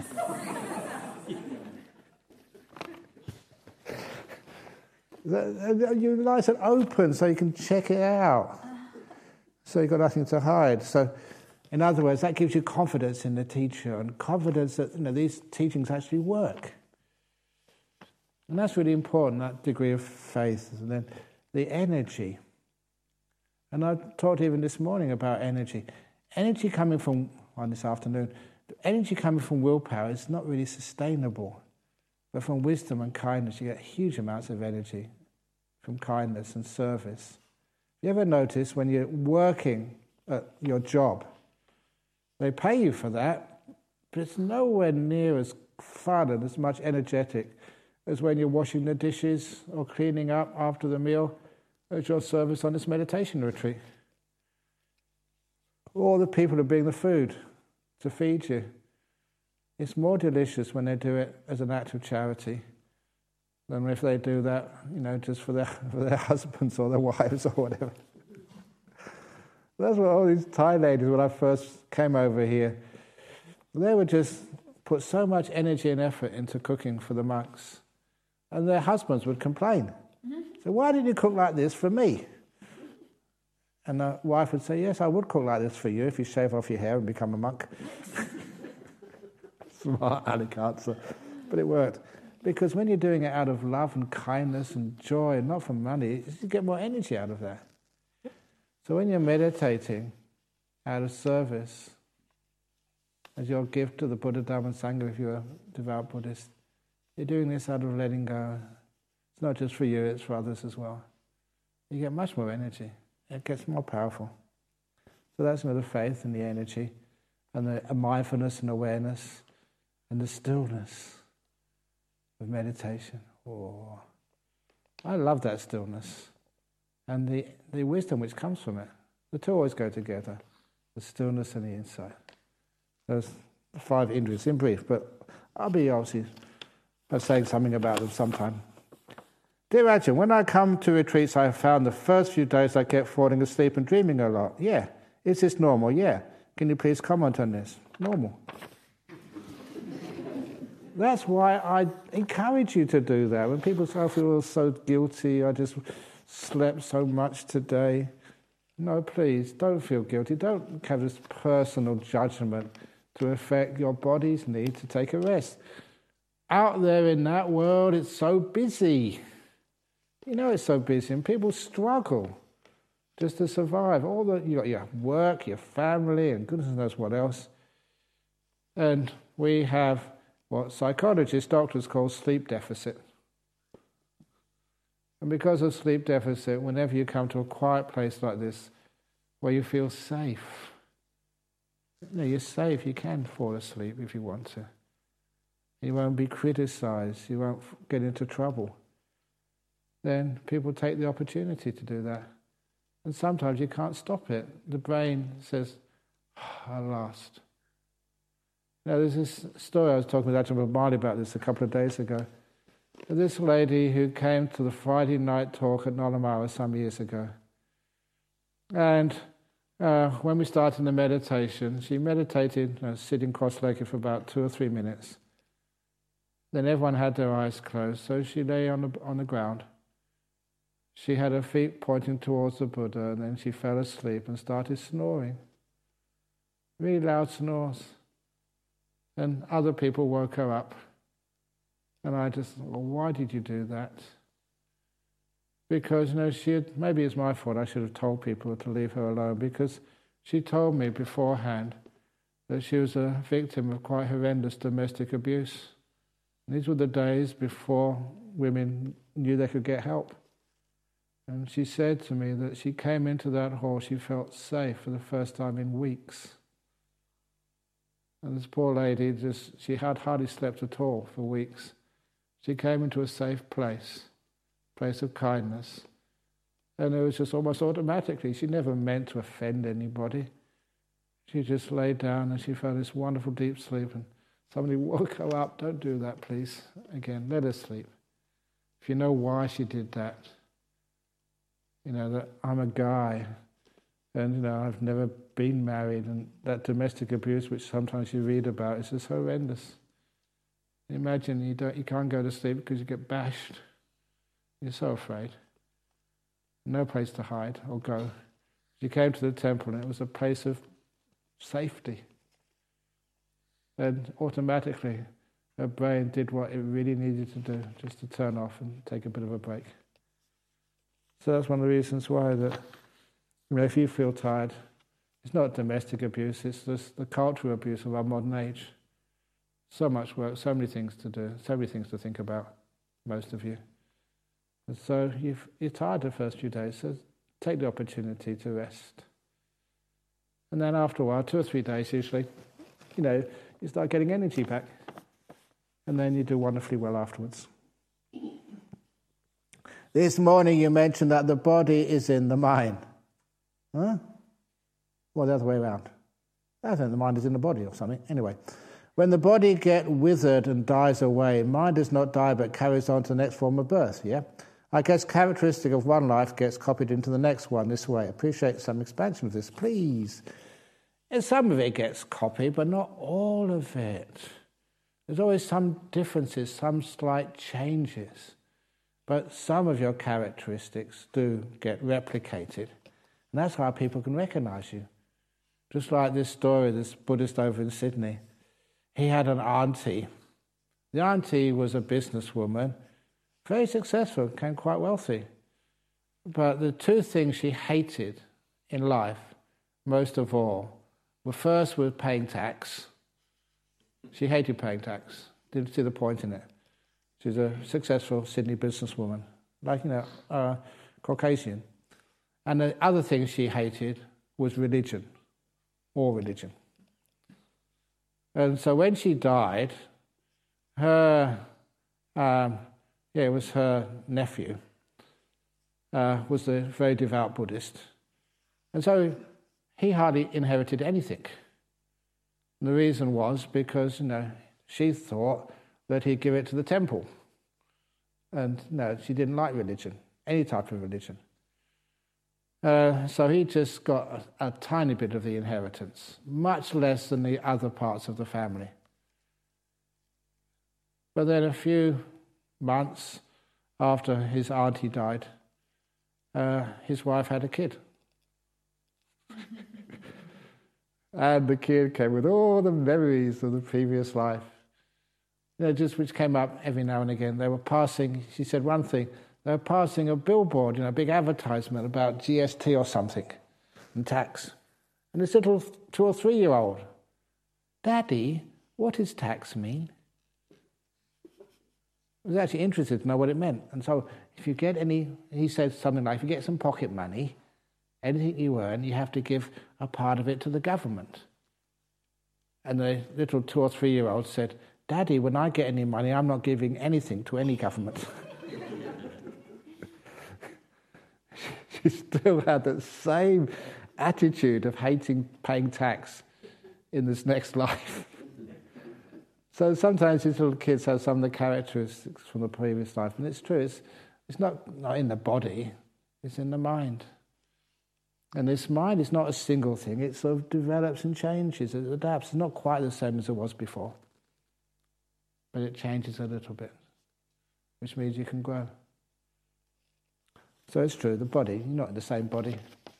You're nice and open so you can check it out. So you've got nothing to hide. So, in other words, that gives you confidence in the teacher and confidence that you know these teachings actually work. And that's really important, that degree of faith. And then the energy. And I talked even this morning about energy. Energy coming from, well, this afternoon, energy coming from willpower is not really sustainable. But from wisdom and kindness, you get huge amounts of energy from kindness and service. You ever notice when you're working at your job, they pay you for that, but it's nowhere near as fun and as much energetic as when you're washing the dishes or cleaning up after the meal as your service on this meditation retreat. Or the people who bring the food to feed you. It's more delicious when they do it as an act of charity than if they do that, you know, just for their for their husbands or their wives or whatever. That's what all these Thai ladies, when I first came over here, they would just put so much energy and effort into cooking for the monks, and their husbands would complain. Mm-hmm. So why did you cook like this for me? And the wife would say, yes, I would cook like this for you if you shave off your hair and become a monk. Smart Alec answer, but it worked. Because when you're doing it out of love and kindness and joy, and not for money, you get more energy out of that. So when you're meditating out of service, as your gift to the Buddha, Dhamma and Sangha, if you're a devout Buddhist, you're doing this out of letting go. It's not just for you, it's for others as well. You get much more energy. It gets more powerful. So that's another faith and the energy, and the mindfulness and awareness, and the stillness of meditation. Oh, I love that stillness. And the, the wisdom which comes from it. The two always go together, the stillness and the insight. Those five Indriyas in brief, but I'll be obviously saying something about them sometime. Dear Ajahn, when I come to retreats, I have found the first few days I kept falling asleep and dreaming a lot. Yeah. Is this normal? Yeah. Can you please comment on this? Normal. That's why I encourage you to do that. When people say, I feel so guilty, I just slept so much today. No, please, don't feel guilty. Don't have this personal judgment to affect your body's need to take a rest. Out there in that world, it's so busy. You know it's so busy, and people struggle just to survive. All the you got your work, your family, and goodness knows what else. And we have what psychologists, doctors call sleep deficit. And because of sleep deficit, whenever you come to a quiet place like this, where you feel safe, you know, you're safe, you can fall asleep if you want to. You won't be criticized, you won't get into trouble. Then people take the opportunity to do that. And sometimes you can't stop it. The brain says, oh, at last. Now, there's this story I was talking with Ajahn Brahmali about this a couple of days ago. This lady who came to the Friday night talk at Nollamara some years ago. And uh, when we started the meditation, she meditated, uh, sitting cross-legged for about two or three minutes. Then everyone had their eyes closed, so she lay on the, on the ground. She had her feet pointing towards the Buddha, and then she fell asleep and started snoring. Really loud snores. And other people woke her up. And I just thought, well, why did you do that? Because, you know, she had, maybe it's my fault, I should have told people to leave her alone, because she told me beforehand that she was a victim of quite horrendous domestic abuse. And these were the days before women knew they could get help. And she said to me that she came into that hall, she felt safe for the first time in weeks. And this poor lady, just she had hardly slept at all for weeks. She came into a safe place, place of kindness. And it was just almost automatically. She never meant to offend anybody. She just lay down and she felt this wonderful deep sleep. And somebody woke her up. Don't do that, please. Again, let her sleep. If you know why she did that, you know, that I'm a guy and, you know, I've never been married, and that domestic abuse, which sometimes you read about, is just horrendous. Imagine you don't, you can't go to sleep because you get bashed. You're so afraid. No place to hide or go. She came to the temple and it was a place of safety. And automatically her brain did what it really needed to do, just to turn off and take a bit of a break. So that's one of the reasons why that, you know, if you feel tired, it's not domestic abuse, it's just the cultural abuse of our modern age. So much work, so many things to do, so many things to think about, most of you. And so you've, you're tired the first few days, so take the opportunity to rest. And then after a while, two or three days usually, you know, you start getting energy back. And then you do wonderfully well afterwards. This morning you mentioned that the body is in the mind. Huh? Well, the other way around. I think the mind is in the body or something. Anyway, when the body gets withered and dies away, mind does not die but carries on to the next form of birth, yeah? I guess characteristic of one life gets copied into the next one this way. Appreciate some expansion of this, please. And some of it gets copied, but not all of it. There's always some differences, some slight changes. But some of your characteristics do get replicated. And that's how people can recognize you. Just like this story, this Buddhist over in Sydney. He had an auntie. The auntie was a businesswoman, very successful, became quite wealthy. But the two things she hated in life, most of all, were first was paying tax. She hated paying tax, didn't see the point in it. She's a successful Sydney businesswoman, like, you know, uh, Caucasian. And the other thing she hated was religion, all religion. And so when she died, her, um, yeah, it was her nephew, uh, was a very devout Buddhist. And so he hardly inherited anything. And the reason was because, you know, she thought that he'd give it to the temple. And no, she didn't like religion, any type of religion. Uh, so he just got a, a tiny bit of the inheritance, much less than the other parts of the family. But then a few months after his auntie died, uh, his wife had a kid. And the kid came with all the memories of the previous life, you know, just which came up every now and again. They were passing, she said one thing, they were passing a billboard, you know, a big advertisement about G S T or something, and tax. And this little two or three-year-old, Daddy, what does tax mean? I was actually interested to know what it meant. And so if you get any, he said something like, if you get some pocket money, anything you earn, you have to give a part of it to the government. And the little two or three-year-old said, Daddy, when I get any money, I'm not giving anything to any government. She still had that same attitude of hating paying tax in this next life. So sometimes these little kids have some of the characteristics from the previous life. And it's true, it's, it's not, not in the body, it's in the mind. And this mind is not a single thing, it sort of develops and changes, it adapts. It's not quite the same as it was before, but it changes a little bit, which means you can grow. So it's true, the body, you're not in the same body.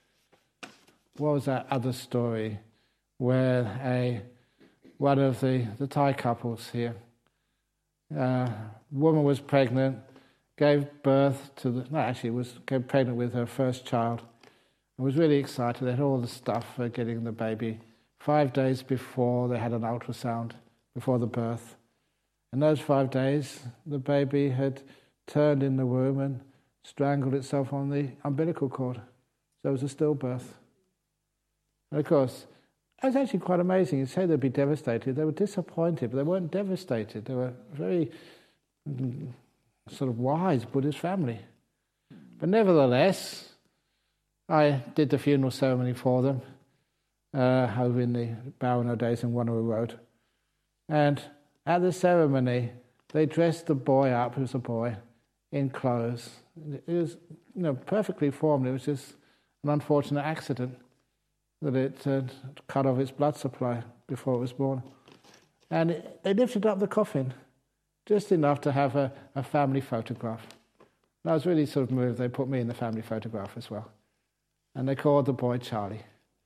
What was that other story where a one of the, the Thai couples here, uh, woman was pregnant, gave birth to the, no actually was became pregnant with her first child, and was really excited. They had all the stuff for getting the baby. Five days before they had an ultrasound, before the birth. And those five days, the baby had turned in the womb and strangled itself on the umbilical cord. So it was a stillbirth. And of course, it was actually quite amazing. You'd say they'd be devastated. They were disappointed, but they weren't devastated. They were very mm, sort of wise Buddhist family. But nevertheless, I did the funeral ceremony for them uh, over in the Bowano days in Wanneroo Road. And at the ceremony, they dressed the boy up, who was a boy, in clothes. It was, you know, perfectly formed. It was just an unfortunate accident that it uh, cut off its blood supply before it was born. And it, they lifted up the coffin, just enough to have a, a family photograph. And I was really sort of moved. They put me in the family photograph as well. And they called the boy Charlie.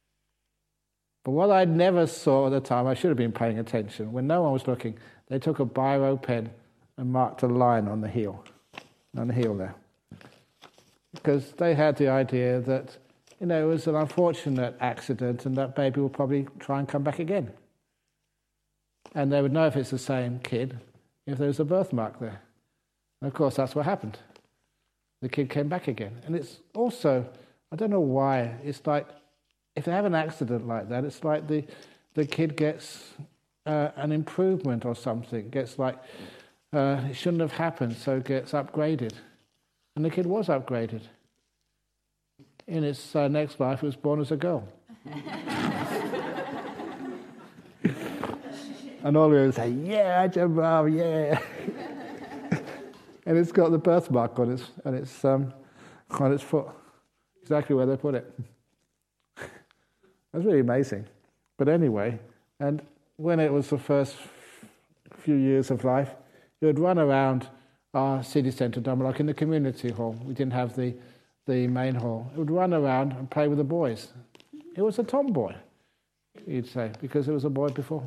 But what I never saw at the time, I should have been paying attention, when no one was looking, they took a biro pen and marked a line on the heel, on the heel there. Because they had the idea that, you know, it was an unfortunate accident and that baby will probably try and come back again. And they would know if it's the same kid if there was a birthmark there. And of course, that's what happened. The kid came back again. And it's also, I don't know why, it's like, if they have an accident like that, it's like the, the kid gets uh, an improvement or something, gets like, uh, it shouldn't have happened, so it gets upgraded. And the kid was upgraded. In its uh, next life, it was born as a girl. And all of them say, yeah, Ajahn Brahm, yeah. And it's got the birthmark on its, on its, um, on its foot, exactly where they put it. That's really amazing. But anyway, and when it was the first few years of life, it would run around our city centre Dhamma, like in the community hall. We didn't have the, the main hall. It would run around and play with the boys. It was a tomboy, you'd say, because it was a boy before.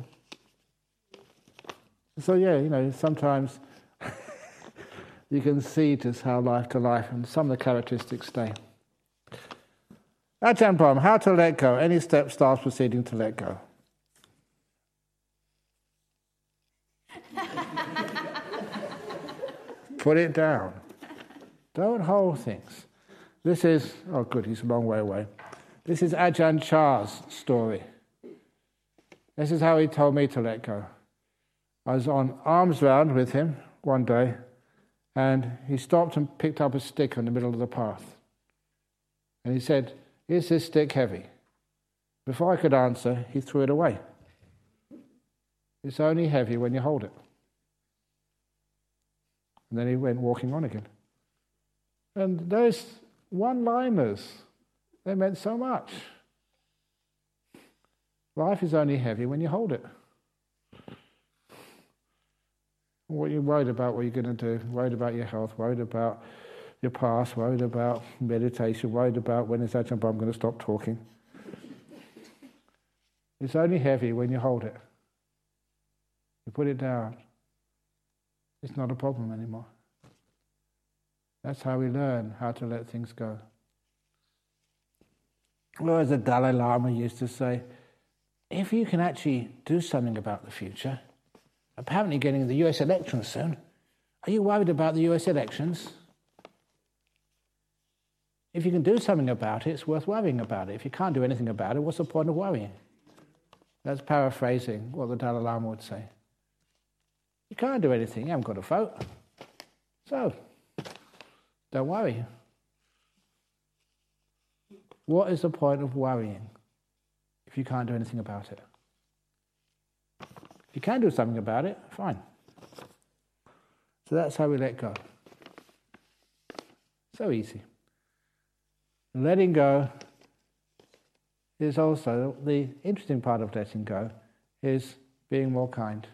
So yeah, you know, sometimes you can see just how life to life, and some of the characteristics stay. Ajahn Brahm, how to let go. Any step starts proceeding to let go. Put it down. Don't hold things. This is, oh good, he's a long way away. This is Ajahn Chah's story. This is how he told me to let go. I was on arms round with him one day, and he stopped and picked up a stick in the middle of the path. And he said, is this stick heavy? Before I could answer, he threw it away. It's only heavy when you hold it. And then he went walking on again. And those one-liners, they meant so much. Life is only heavy when you hold it. What you're worried about, what you're going to do, worried about your health, worried about your past, worried about meditation, worried about when is that time I'm going to stop talking. It's only heavy when you hold it. You put it down. It's not a problem anymore. That's how we learn how to let things go. Or as the Dalai Lama used to say, if you can actually do something about the future, apparently getting the U S elections soon, are you worried about the U S elections? If you can do something about it, it's worth worrying about it. If you can't do anything about it, what's the point of worrying? That's paraphrasing what the Dalai Lama would say. You can't do anything, you haven't got a vote. So, don't worry. What is the point of worrying if you can't do anything about it? If you can do something about it, fine. So that's how we let go. So easy. Letting go is also, the interesting part of letting go is being more kind.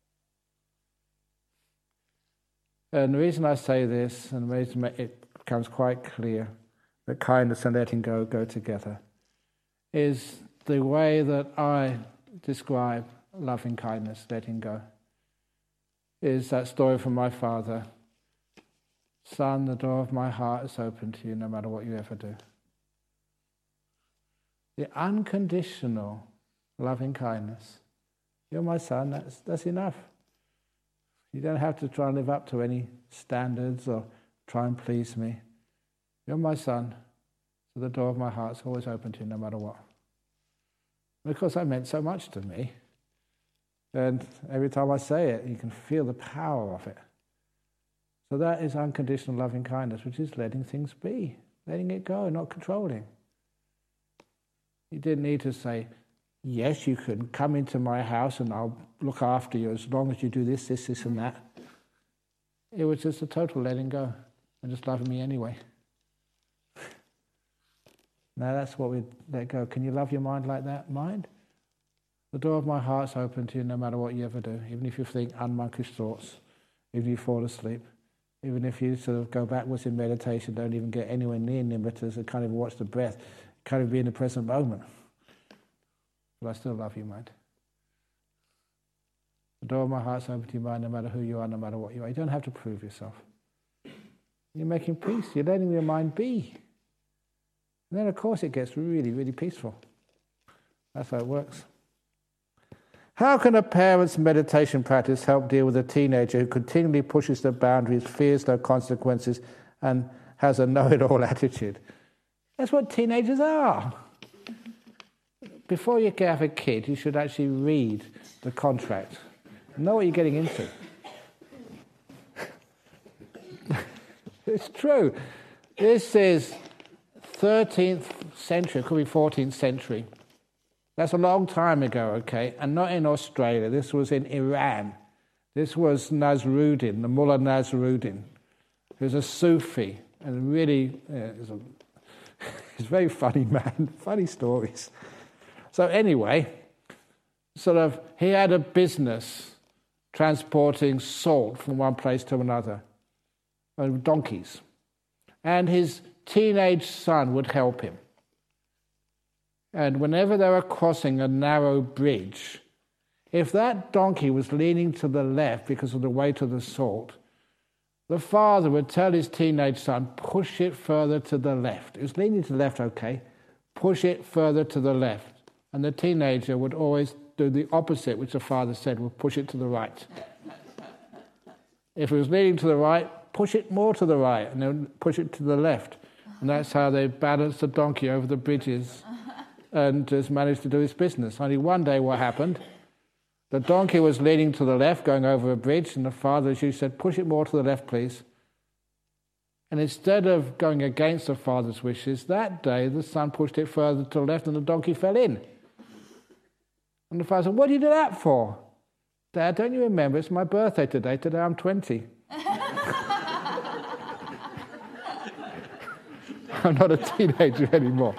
And the reason I say this, and the reason it becomes quite clear that kindness and letting go go together, is the way that I describe loving kindness, letting go, is that story from my father. Son, the door of my heart is open to you no matter what you ever do. The unconditional loving kindness. You're my son, that's, that's enough. You don't have to try and live up to any standards or try and please me. You're my son, so the door of my heart's always open to you no matter what. Because that meant so much to me. And every time I say it, you can feel the power of it. So that is unconditional loving kindness, which is letting things be, letting it go, not controlling. You didn't need to say, yes, you can come into my house and I'll look after you as long as you do this, this, this and that. It was just a total letting go and just loving me anyway. Now that's what we let go. Can you love your mind like that? Mind? The door of my heart's open to you no matter what you ever do, even if you think unmonkish thoughts, even if you fall asleep, even if you sort of go backwards in meditation, don't even get anywhere near nimittas and can't even watch the breath, can't even be in the present moment. But I still love you, mind. The door of my heart's open to you, mind, no matter who you are, no matter what you are. You don't have to prove yourself. You're making peace. You're letting your mind be. And then, of course, it gets really, really peaceful. That's how it works. How can a parent's meditation practice help deal with a teenager who continually pushes the boundaries, fears no consequences, and has a know-it-all attitude? That's what teenagers are. Before you have a kid, you should actually read the contract. Know what you're getting into. It's true. This is thirteenth century, it could be fourteenth century. That's a long time ago, okay? And not in Australia. This was in Iran. This was Nasruddin, the Mullah Nasruddin, who's a Sufi, and really, uh, he's, a, he's a very funny man, funny stories. So anyway, sort of, he had a business transporting salt from one place to another, uh, donkeys. And his teenage son would help him. And whenever they were crossing a narrow bridge, if that donkey was leaning to the left because of the weight of the salt, the father would tell his teenage son, push it further to the left. It was leaning to the left, okay, push it further to the left. And the teenager would always do the opposite, which the father said, would push it to the right. If it was leaning to the right, push it more to the right, and then push it to the left. And that's how they balanced the donkey over the bridges and just managed to do his business. Only one day what happened, the donkey was leaning to the left, going over a bridge, and the father, as you said, push it more to the left, please. And instead of going against the father's wishes, that day the son pushed it further to the left and the donkey fell in. And the father said, what did you do that for? Dad, don't you remember? It's my birthday today. Today I'm twenty. I'm not a teenager anymore.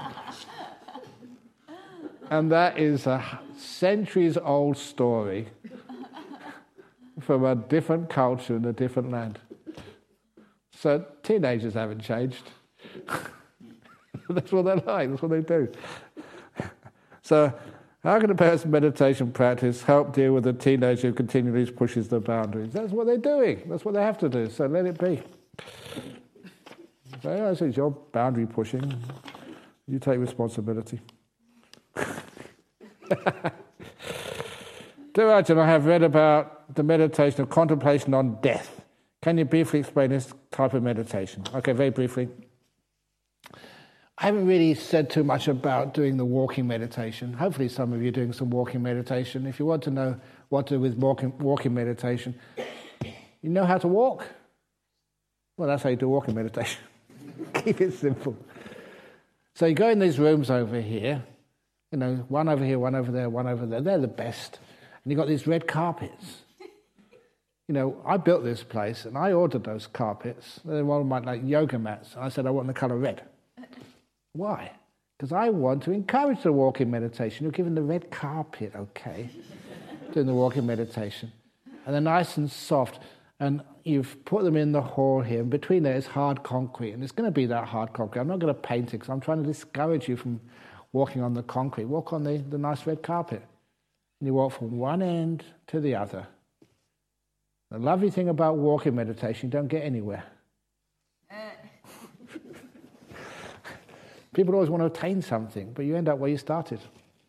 And that is a centuries-old story from a different culture in a different land. So teenagers haven't changed. That's what they're like. That's what they do. So how can a person's meditation practice help deal with a teenager who continually pushes the boundaries? That's what they're doing. That's what they have to do. So let it be. So yeah, it's your boundary pushing. You take responsibility. Dear Ajahn, I have read about the meditation of contemplation on death. Can you briefly explain this type of meditation? Okay, very briefly. I haven't really said too much about doing the walking meditation. Hopefully some of you are doing some walking meditation. If you want to know what to do with walking, walking meditation, you know how to walk? Well, that's how you do walking meditation. Keep it simple. So you go in these rooms over here, you know, one over here, one over there, one over there. They're the best. And you've got these red carpets. You know, I built this place and I ordered those carpets. They're one of my like yoga mats. And I said I want the colour red. Why? Because I want to encourage the walking meditation. You're given the red carpet, okay, doing the walking meditation. And they're nice and soft. And you've put them in the hall here. And between there is hard concrete. And it's going to be that hard concrete. I'm not going to paint it because I'm trying to discourage you from walking on the concrete. Walk on the, the nice red carpet. And you walk from one end to the other. The lovely thing about walking meditation, you don't get anywhere. People always want to attain something, but you end up where you started.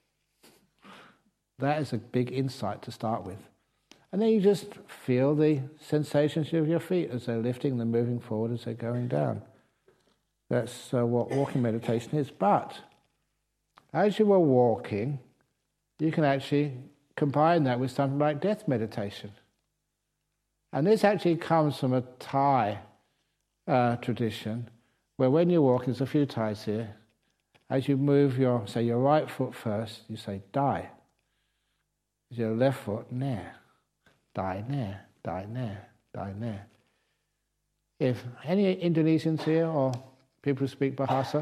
That is a big insight to start with. And then you just feel the sensations of your feet as they're lifting, they're moving forward, as they're going down. That's uh, what walking meditation is. But as you are walking, you can actually combine that with something like death meditation. And this actually comes from a Thai uh, tradition, where when you're walking, there's a few Thais here, as you move your, say, your right foot first, you say, die. Your left foot, nair. Die, nair, die, nair, die, nair. If any Indonesians here or people who speak Bahasa,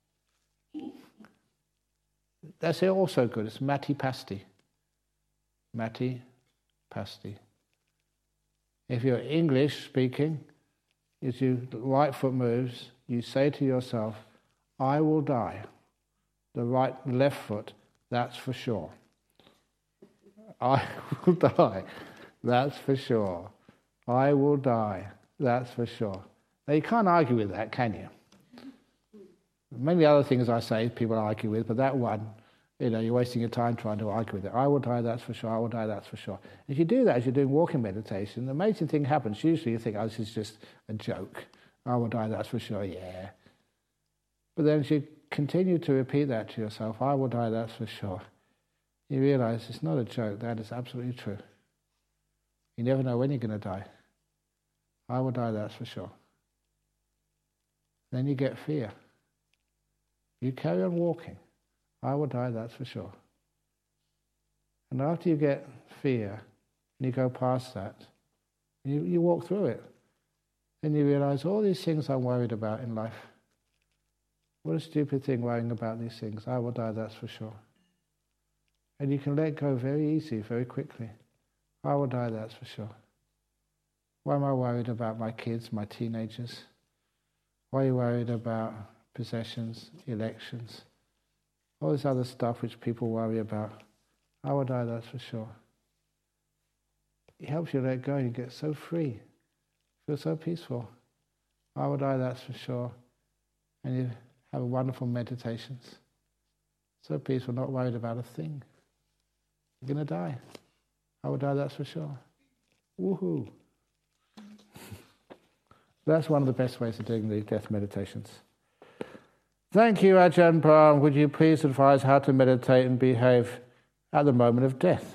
that's also good. It's mati pasti. Mati pasti. If you're English speaking, as your right foot moves, you say to yourself, I will die. The right, left foot, that's for sure. I will die. That's for sure. I will die. That's for sure. Now you can't argue with that, can you? Many other things I say people argue with, but that one, you know, you're wasting your time trying to argue with it. I will die, that's for sure. I will die, that's for sure. If you do that as you're doing walking meditation, the amazing thing happens. Usually you think, oh, this is just a joke. I will die, that's for sure, yeah. But then as you continue to repeat that to yourself, I will die, that's for sure, you realize it's not a joke, that is absolutely true. You never know when you're going to die. I will die, that's for sure. Then you get fear. You carry on walking. I will die, that's for sure. And after you get fear, and you go past that, you, you walk through it, then you realize all these things I'm worried about in life. What a stupid thing worrying about these things. I will die, that's for sure. And you can let go very easy, very quickly. I will die, that's for sure. Why am I worried about my kids, my teenagers? Why are you worried about possessions, elections, all this other stuff which people worry about? I will die, that's for sure. It helps you let go. You get so free. Feel so peaceful. I will die, that's for sure. And you have wonderful meditations. So peaceful, not worried about a thing. You're going to die. I will die, that's for sure. Woohoo! That's one of the best ways of doing the death meditations. Thank you, Ajahn Brahm. Would you please advise how to meditate and behave at the moment of death?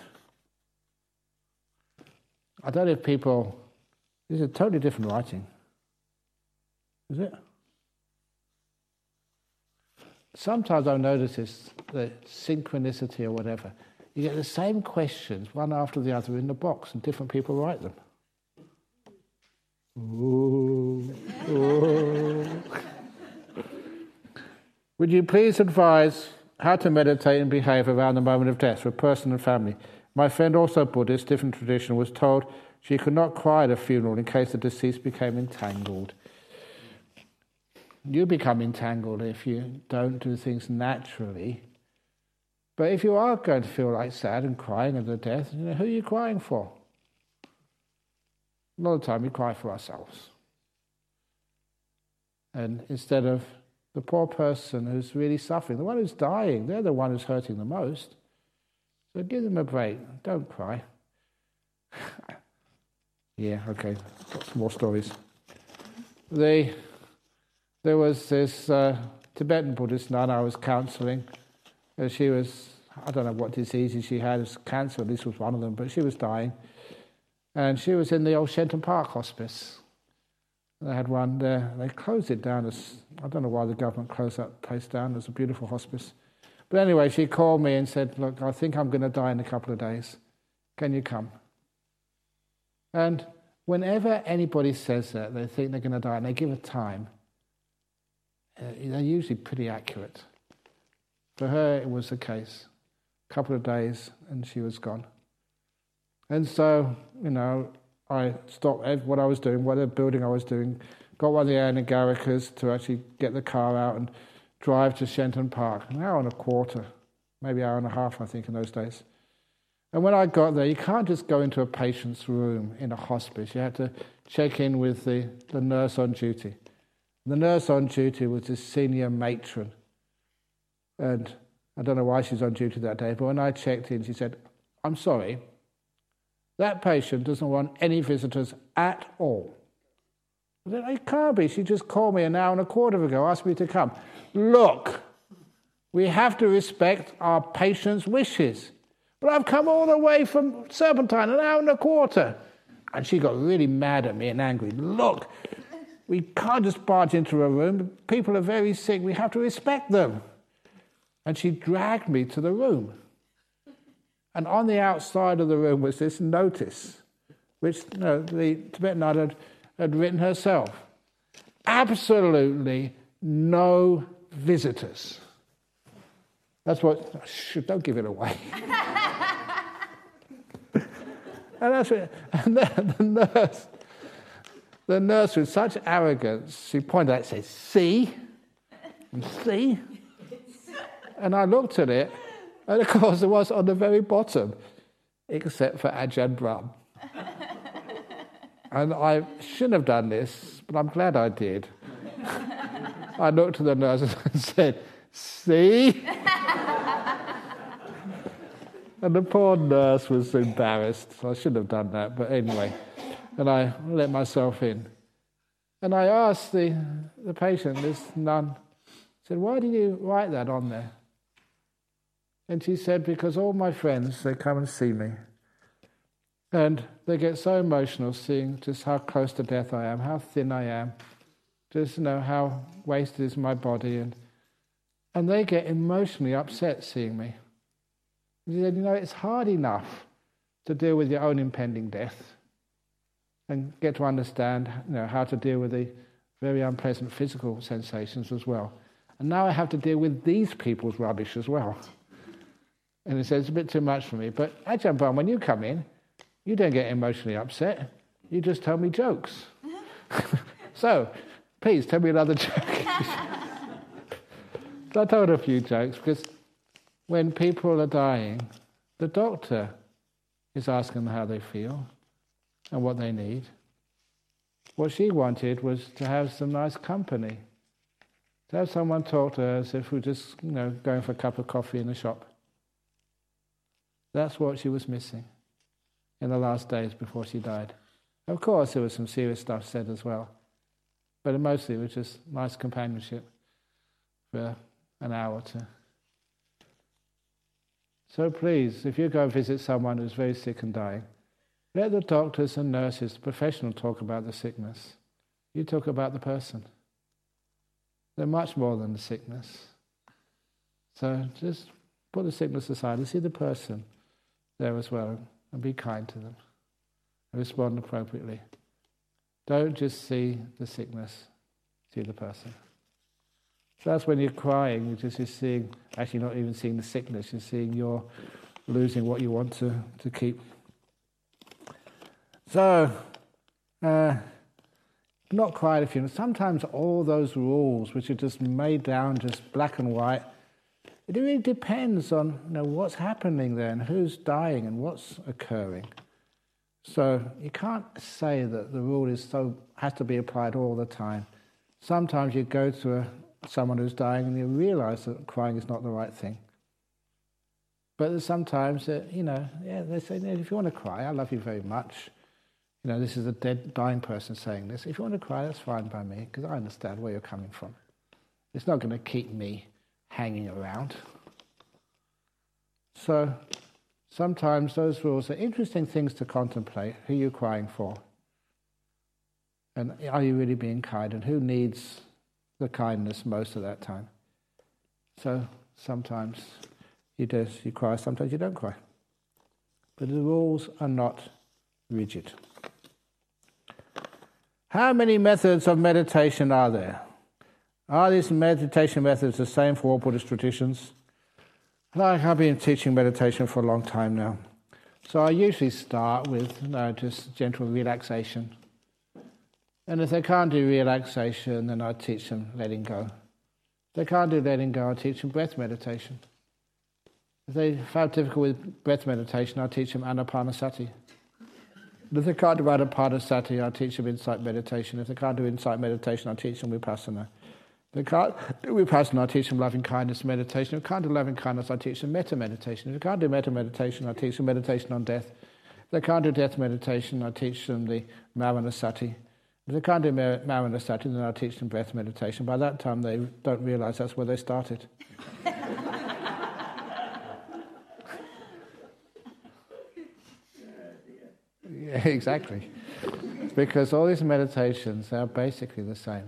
I don't know if people... This is a totally different writing. Is it? Sometimes I've noticed this, the synchronicity or whatever. you get the same questions, one after the other, in the box, and different people write them. Ooh, ooh. Would you please advise how to meditate and behave around the moment of death for a person and family? My friend, also Buddhist, different tradition, was told she could not cry at a funeral in case the deceased became entangled. You become entangled if you don't do things naturally. But if you are going to feel like sad and crying at the death, you know, who are you crying for? A lot of the time we cry for ourselves. And instead of the poor person who's really suffering, the one who's dying, they're the one who's hurting the most. So give them a break. Don't cry. Yeah, okay. Got some more stories. They, there was this uh, Tibetan Buddhist nun I was counselling. Uh, she was, I don't know what diseases she had, it was cancer, at least was one of them, but she was dying. And she was in the old Shenton Park hospice. They had one there. They closed it down. As I don't know why the government closed that place down. It was a beautiful hospice. But anyway, she called me and said, look, I think I'm going to die in a couple of days. Can you come? And whenever anybody says that, they think they're going to die, and they give a time, uh, they're usually pretty accurate. For her, it was the case. A couple of days, and she was gone. And so, you know, I stopped what I was doing, whatever building I was doing, got one of the Anagarikas to actually get the car out and drive to Shenton Park. An hour and a quarter, maybe an hour and a half, I think, in those days. And when I got there, you can't just go into a patient's room in a hospice. You had to check in with the, the nurse on duty. The nurse on duty was this senior matron. And I don't know why she's on duty that day, but when I checked in, she said, I'm sorry, that patient doesn't want any visitors at all. I said, it can't be. She just called me an hour and a quarter ago, asked me to come. Look, we have to respect our patient's wishes. But I've come all the way from Serpentine, an hour and a quarter. And she got really mad at me and angry. Look, we can't just barge into a room. People are very sick. We have to respect them. And she dragged me to the room. And on the outside of the room was this notice, which you know, the Tibetan nun had, had written herself. Absolutely no visitors. That's what, shh, don't give it away. and that's what, and the, the nurse, the nurse with such arrogance, she pointed out and said, see? And see? And I looked at it, and of course it was on the very bottom, except for Ajahn Brahm. And I shouldn't have done this, but I'm glad I did. I looked at the nurse and said, see? And the poor nurse was embarrassed. So I shouldn't have done that, but anyway. And I let myself in. And I asked the, the patient, this nun, said, why did you write that on there? And she said, because all my friends, they come and see me. And they get so emotional seeing just how close to death I am, how thin I am, just you know how wasted is my body. And, and they get emotionally upset seeing me. She said, you know, it's hard enough to deal with your own impending death and get to understand you know, how to deal with the very unpleasant physical sensations as well. And now I have to deal with these people's rubbish as well. And he said, it's a bit too much for me. But Ajahn Brahm, when you come in, you don't get emotionally upset. You just tell me jokes. So, please, tell me another joke. So I told a few jokes because when people are dying, the doctor is asking them how they feel and what they need. What she wanted was to have some nice company, to have someone talk to her as if we were just, you know, going for a cup of coffee in the shop. That's what she was missing in the last days before she died. Of course, there was some serious stuff said as well, but mostly it was just nice companionship for an hour or two. So please, if you go visit someone who's very sick and dying, let the doctors and nurses, the professional, talk about the sickness. You talk about the person. They're much more than the sickness. So just put the sickness aside and see the person. there as well, and be kind to them and respond appropriately. Don't just see the sickness, see the person. So that's when you're crying, you're just you're seeing, actually not even seeing the sickness, you're seeing you're losing what you want to, to keep. So, uh, not cry at a funeral. Sometimes all those rules, which are just made down, just black and white, it really depends on you know, what's happening there and who's dying and what's occurring. So you can't say that the rule is so has to be applied all the time. Sometimes you go to a, someone who's dying and you realise that crying is not the right thing. But sometimes, uh, you know, yeah, they say, if you want to cry, I love you very much. You know, this is a dead, dying person saying this. If you want to cry, that's fine by me, because I understand where you're coming from. It's not going to keep me hanging around. So sometimes those rules are interesting things to contemplate. Who are you crying for? And are you really being kind? And who needs the kindness most of that time? So sometimes you do, you cry, sometimes you don't cry. But the rules are not rigid. How many methods of meditation are there? Are these meditation methods the same for all Buddhist traditions? Like, I've been teaching meditation for a long time now. So I usually start with you know, just gentle relaxation. And if they can't do relaxation, then I teach them letting go. If they can't do letting go, I teach them breath meditation. If they find difficult with breath meditation, I teach them anapanasati. And if they can't do anapanasati, I teach them insight meditation. If they can't do insight meditation, I teach them vipassana. If they can't do vipassana, I teach them loving kindness meditation. If they can't do loving kindness, I teach them metta meditation. If they can't do metta meditation, I teach them meditation on death. If they can't do death meditation, I teach them the maranasati. If they can't do maranasati, then I teach them breath meditation. By that time, they don't realise that's where they started. Yeah, exactly. Because all these meditations are basically the same.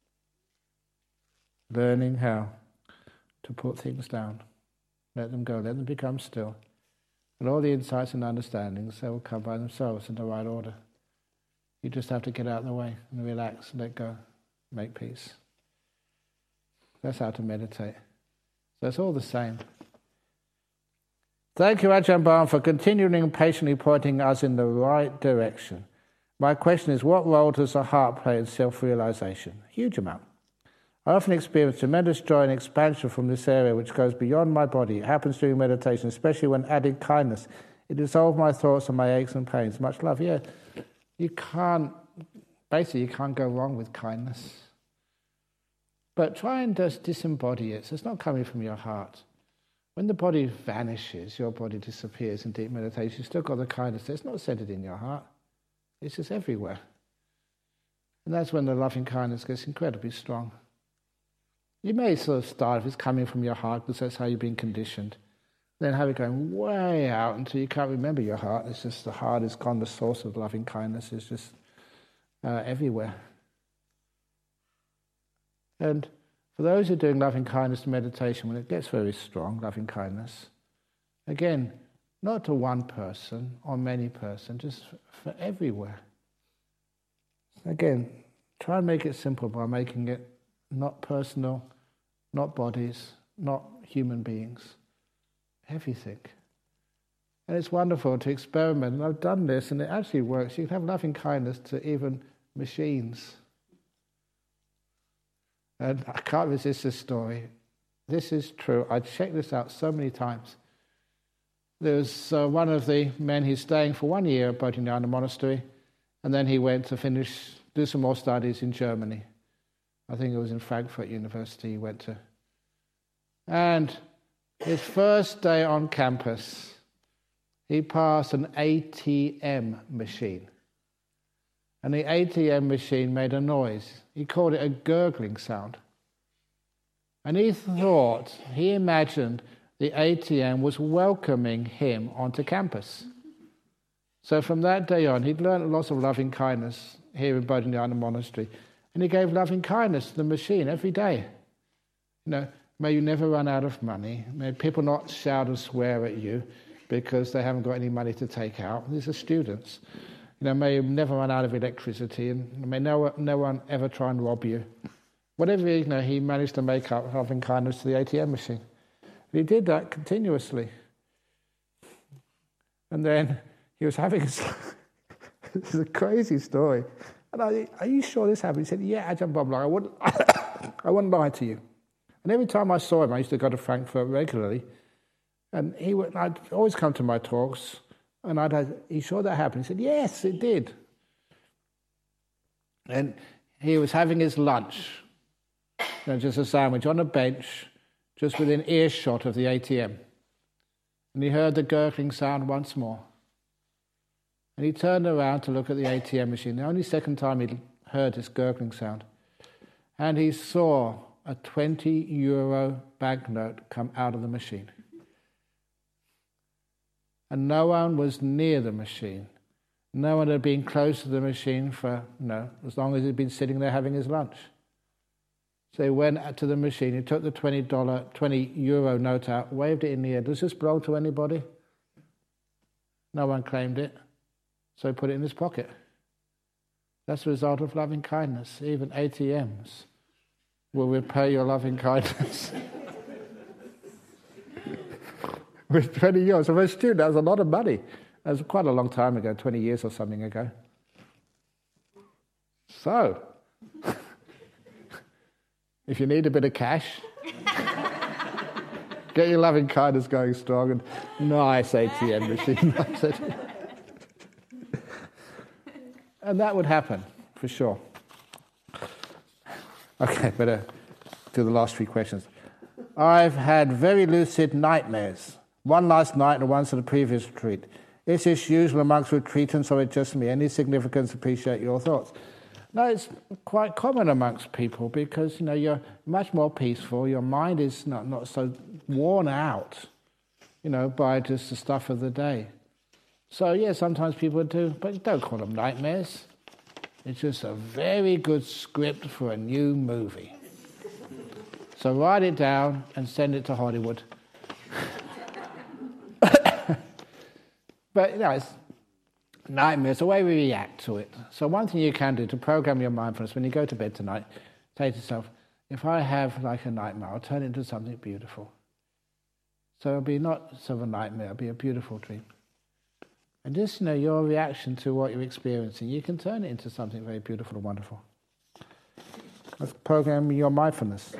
Learning how to put things down, let them go, let them become still. And all the insights and understandings, they will come by themselves in the right order. You just have to get out of the way and relax, let go, make peace. That's how to meditate. So it's all the same. Thank you, Ajahn Brahm, for continuing and patiently pointing us in the right direction. My question is, what role does the heart play in self-realization? Huge amount. I often experience tremendous joy and expansion from this area which goes beyond my body. It happens during meditation, especially when added kindness. It dissolves my thoughts and my aches and pains. Much love. Yeah, you can't, basically you can't go wrong with kindness. But try and just disembody it. So it's not coming from your heart. When the body vanishes, your body disappears in deep meditation, you've still got the kindness. It's not centered in your heart. It's just everywhere. And that's when the loving kindness gets incredibly strong. You may sort of start if it's coming from your heart, because that's how you've been conditioned. Then have it going way out until you can't remember your heart. It's just the heart is gone, the source of loving kindness is just uh, everywhere. And for those who are doing loving kindness meditation, when it gets very strong, loving kindness, again, not to one person or many persons, just for everywhere. Again, try and make it simple by making it not personal, not bodies, not human beings, everything. And it's wonderful to experiment, and I've done this, and it actually works. You can have loving kindness to even machines. And I can't resist this story. This is true. I checked this out so many times. There was uh, one of the men, he's staying for one year at Bodhinyana Monastery, and then he went to finish, do some more studies in Germany. I think it was in Frankfurt University he went to. And his first day on campus, he passed an A T M machine. And the A T M machine made a noise. He called it a gurgling sound. And he thought, he imagined the A T M was welcoming him onto campus. So from that day on, he'd learned lots of loving kindness here in Bodhinyana Monastery. And he gave loving kindness to the machine every day. You know, may you never run out of money. May people not shout and swear at you. because they haven't got any money to take out. These are students. You know, may never run out of electricity, and may no, no one ever try and rob you. Whatever, you know, he managed to make up loving kindness to the A T M machine. And he did that continuously. And then he was having his... This is a crazy story. And I, are you sure this happened? He said, yeah, Ajahn Brahm, I wouldn't, I wouldn't lie to you. And every time I saw him, I used to go to Frankfurt regularly, and he would, I'd always come to my talks, and I'd have, are you sure that happened? He said, yes, it did. And he was having his lunch, you know, just a sandwich on a bench, just within earshot of the A T M. And he heard the gurgling sound once more. And he turned around to look at the A T M machine, the only second time he'd heard this gurgling sound. And he saw a twenty euro banknote come out of the machine. And no one was near the machine. No one had been close to the machine for, you know, as long as he'd been sitting there having his lunch. So he went to the machine, he took the twenty dollar, twenty euro note out, waved it in the air. Does this belong to anybody? No one claimed it. So he put it in his pocket. That's the result of loving kindness. Even A T Ms will repay your loving kindness. With twenty euros. So for a student, that was a lot of money. That was quite a long time ago, twenty years or something ago. So, if you need a bit of cash, get your loving kindness going strong, and nice A T M machine. And that would happen, for sure. Okay, better do the last three questions. I've had very lucid nightmares. One last night and once at a previous retreat. Is this usual amongst retreatants or it just me? Any significance? Appreciate your thoughts. No, it's quite common amongst people because, you know, you're much more peaceful. Your mind is not, not so worn out, you know, by just the stuff of the day. So, yeah, sometimes people do, but don't call them nightmares. It's just a very good script for a new movie. So write it down and send it to Hollywood. But, you know, it's nightmares, the way we react to it. So one thing you can do to program your mindfulness when you go to bed tonight, say to yourself, if I have like a nightmare, I'll turn it into something beautiful. So it'll be not sort of a nightmare, it'll be a beautiful dream. And just, you know, your reaction to what you're experiencing, you can turn it into something very beautiful and wonderful. Let's program your mindfulness.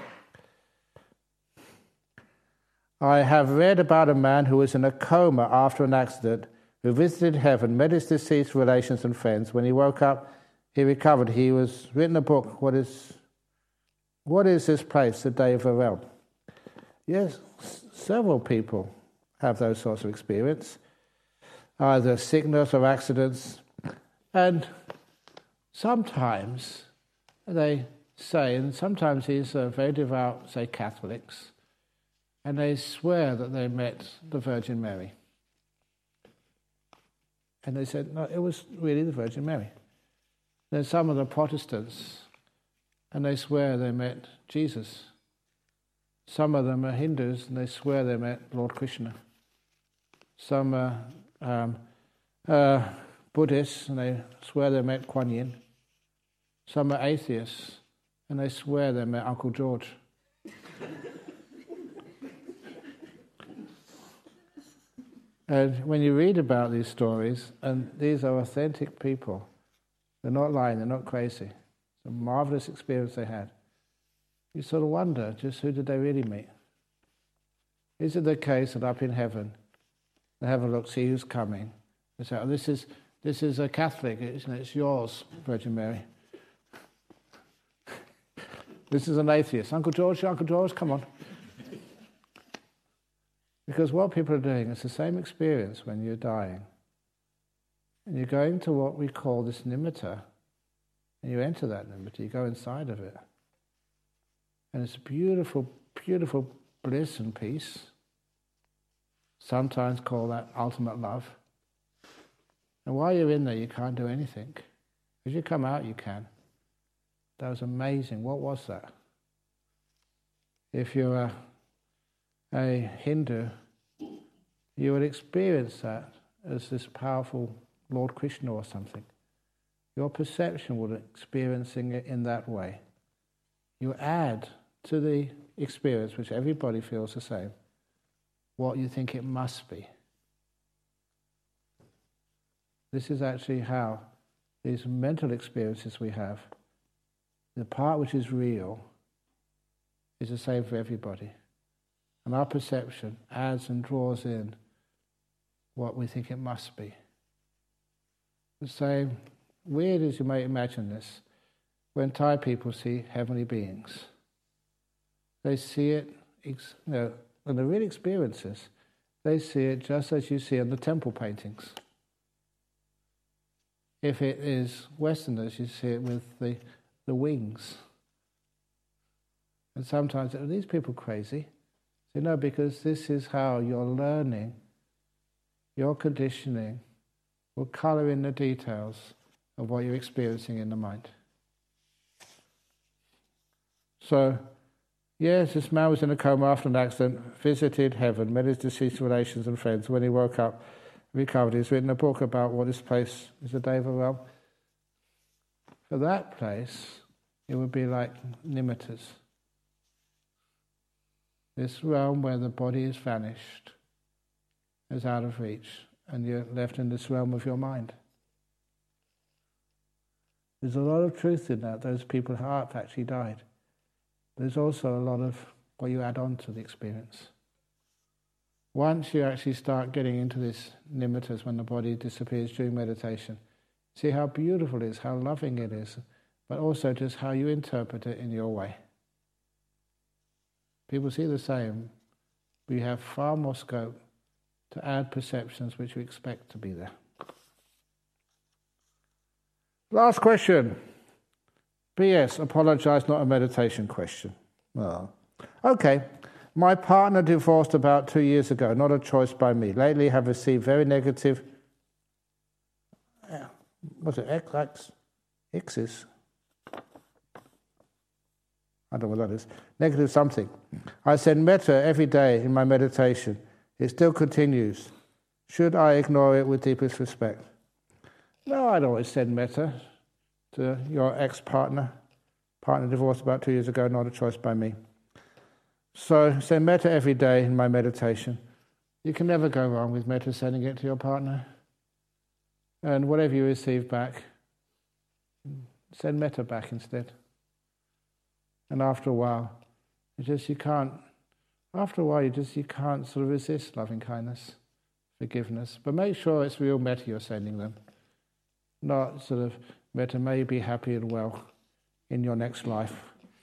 I have read about a man who was in a coma after an accident, who visited heaven, met his deceased relations and friends. When he woke up, he recovered. He was written a book, What is What is this place, the day of the realm? Yes, several people have those sorts of experience, either sickness or accidents. And sometimes they say, and sometimes these are very devout, say Catholics, and they swear that they met the Virgin Mary. And they said, no, it was really the Virgin Mary. Then some of the Protestants, and they swear they met Jesus. Some of them are Hindus, and they swear they met Lord Krishna. Some are um, uh, Buddhists, and they swear they met Kuan Yin. Some are atheists, and they swear they met Uncle George. And when you read about these stories, and these are authentic people, they're not lying, they're not crazy. It's a marvelous experience they had. You sort of wonder, just who did they really meet? Is it the case that up in heaven, they have a look, see who's coming? They say, oh, this is this is a Catholic, it's, it's yours, Virgin Mary. This is an atheist. Uncle George, Uncle George, come on. Because what people are doing is the same experience when you're dying. And you're going to what we call this nimitta, and you enter that nimitta, you go inside of it. And it's beautiful, beautiful bliss and peace. Sometimes call that ultimate love. And while you're in there, you can't do anything. As you come out, you can. That was amazing. What was that? If you're a, a Hindu, you will experience that as this powerful Lord Krishna or something. Your perception will experiencing it in that way. You add to the experience, which everybody feels the same, what you think it must be. This is actually how these mental experiences we have, the part which is real, is the same for everybody. And our perception adds and draws in what we think it must be. The same, weird as you may imagine this, when Thai people see heavenly beings, they see it, you know, when the real experiences, they see it just as you see in the temple paintings. If it is Westerners, you see it with the, the wings. And sometimes, are these people crazy? You know, because this is how you're learning, your conditioning will colour in the details of what you're experiencing in the mind. So, yes, this man was in a coma after an accident, visited heaven, met his deceased relations and friends. When he woke up, recovered. He's written a book about what this place is, the Deva realm. For that place, it would be like Nimittas. This realm where the body is vanished, is out of reach, and you're left in this realm of your mind. There's a lot of truth in that. Those people who have actually died. There's also a lot of what you add on to the experience. Once you actually start getting into this nimittas, when the body disappears during meditation, see how beautiful it is, how loving it is, but also just how you interpret it in your way. People see the same, but you have far more scope to add perceptions which you expect to be there. Last question. P S. Apologise, not a meditation question. Oh. Okay. My partner divorced about two years ago, not a choice by me. Lately have received very negative, what's it, X, X, X's? I don't know what that is. Negative something. I said metta every day in my meditation. It still continues. Should I ignore it with deepest respect? No, I'd always said metta to your ex-partner. Partner divorced about two years ago, not a choice by me. So say metta every day in my meditation. You can never go wrong with metta, sending it to your partner. And whatever you receive back, send metta back instead. And after a while, you just you can't. After a while, you just you can't sort of resist loving kindness, forgiveness. But make sure it's real metta you're sending them, not sort of metta. May you be happy and well in your next life.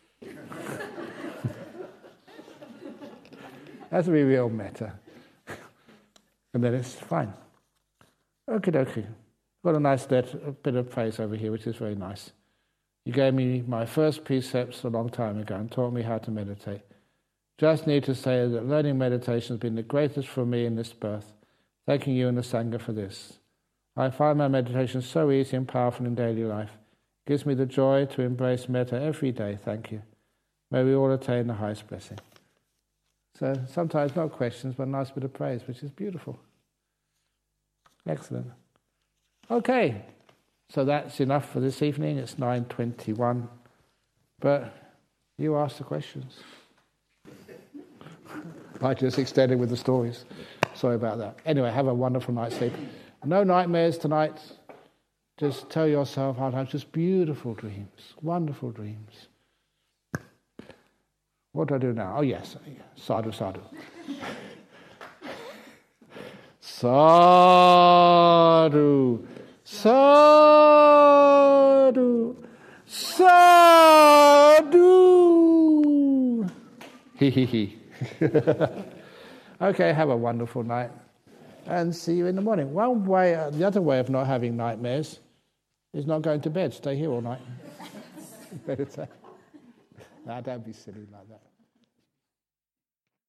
Has to be real metta, and then it's fine. Okie dokie. Got a nice bit, a bit of praise over here, which is very nice. You gave me my first precepts a long time ago and taught me how to meditate. Just need to say that learning meditation has been the greatest for me in this birth. Thanking you and the Sangha for this. I find my meditation so easy and powerful in daily life. It gives me the joy to embrace metta every day. Thank you. May we all attain the highest blessing. So sometimes not questions, but a nice bit of praise, which is beautiful. Excellent. Okay. So that's enough for this evening. It's nine twenty-one. But you ask the questions. I just extended with the stories. Sorry about that. Anyway, have a wonderful night's sleep. No nightmares tonight. Just tell yourself I'll have just beautiful dreams, wonderful dreams. What do I do now? Oh yes, sadhu, sadhu. Sadhu. Sadhu, sadhu. He he he. Okay, have a wonderful night, and see you in the morning. One way, uh, the other way of not having nightmares is not going to bed. Stay here all night. Better say. No, don't be silly like that.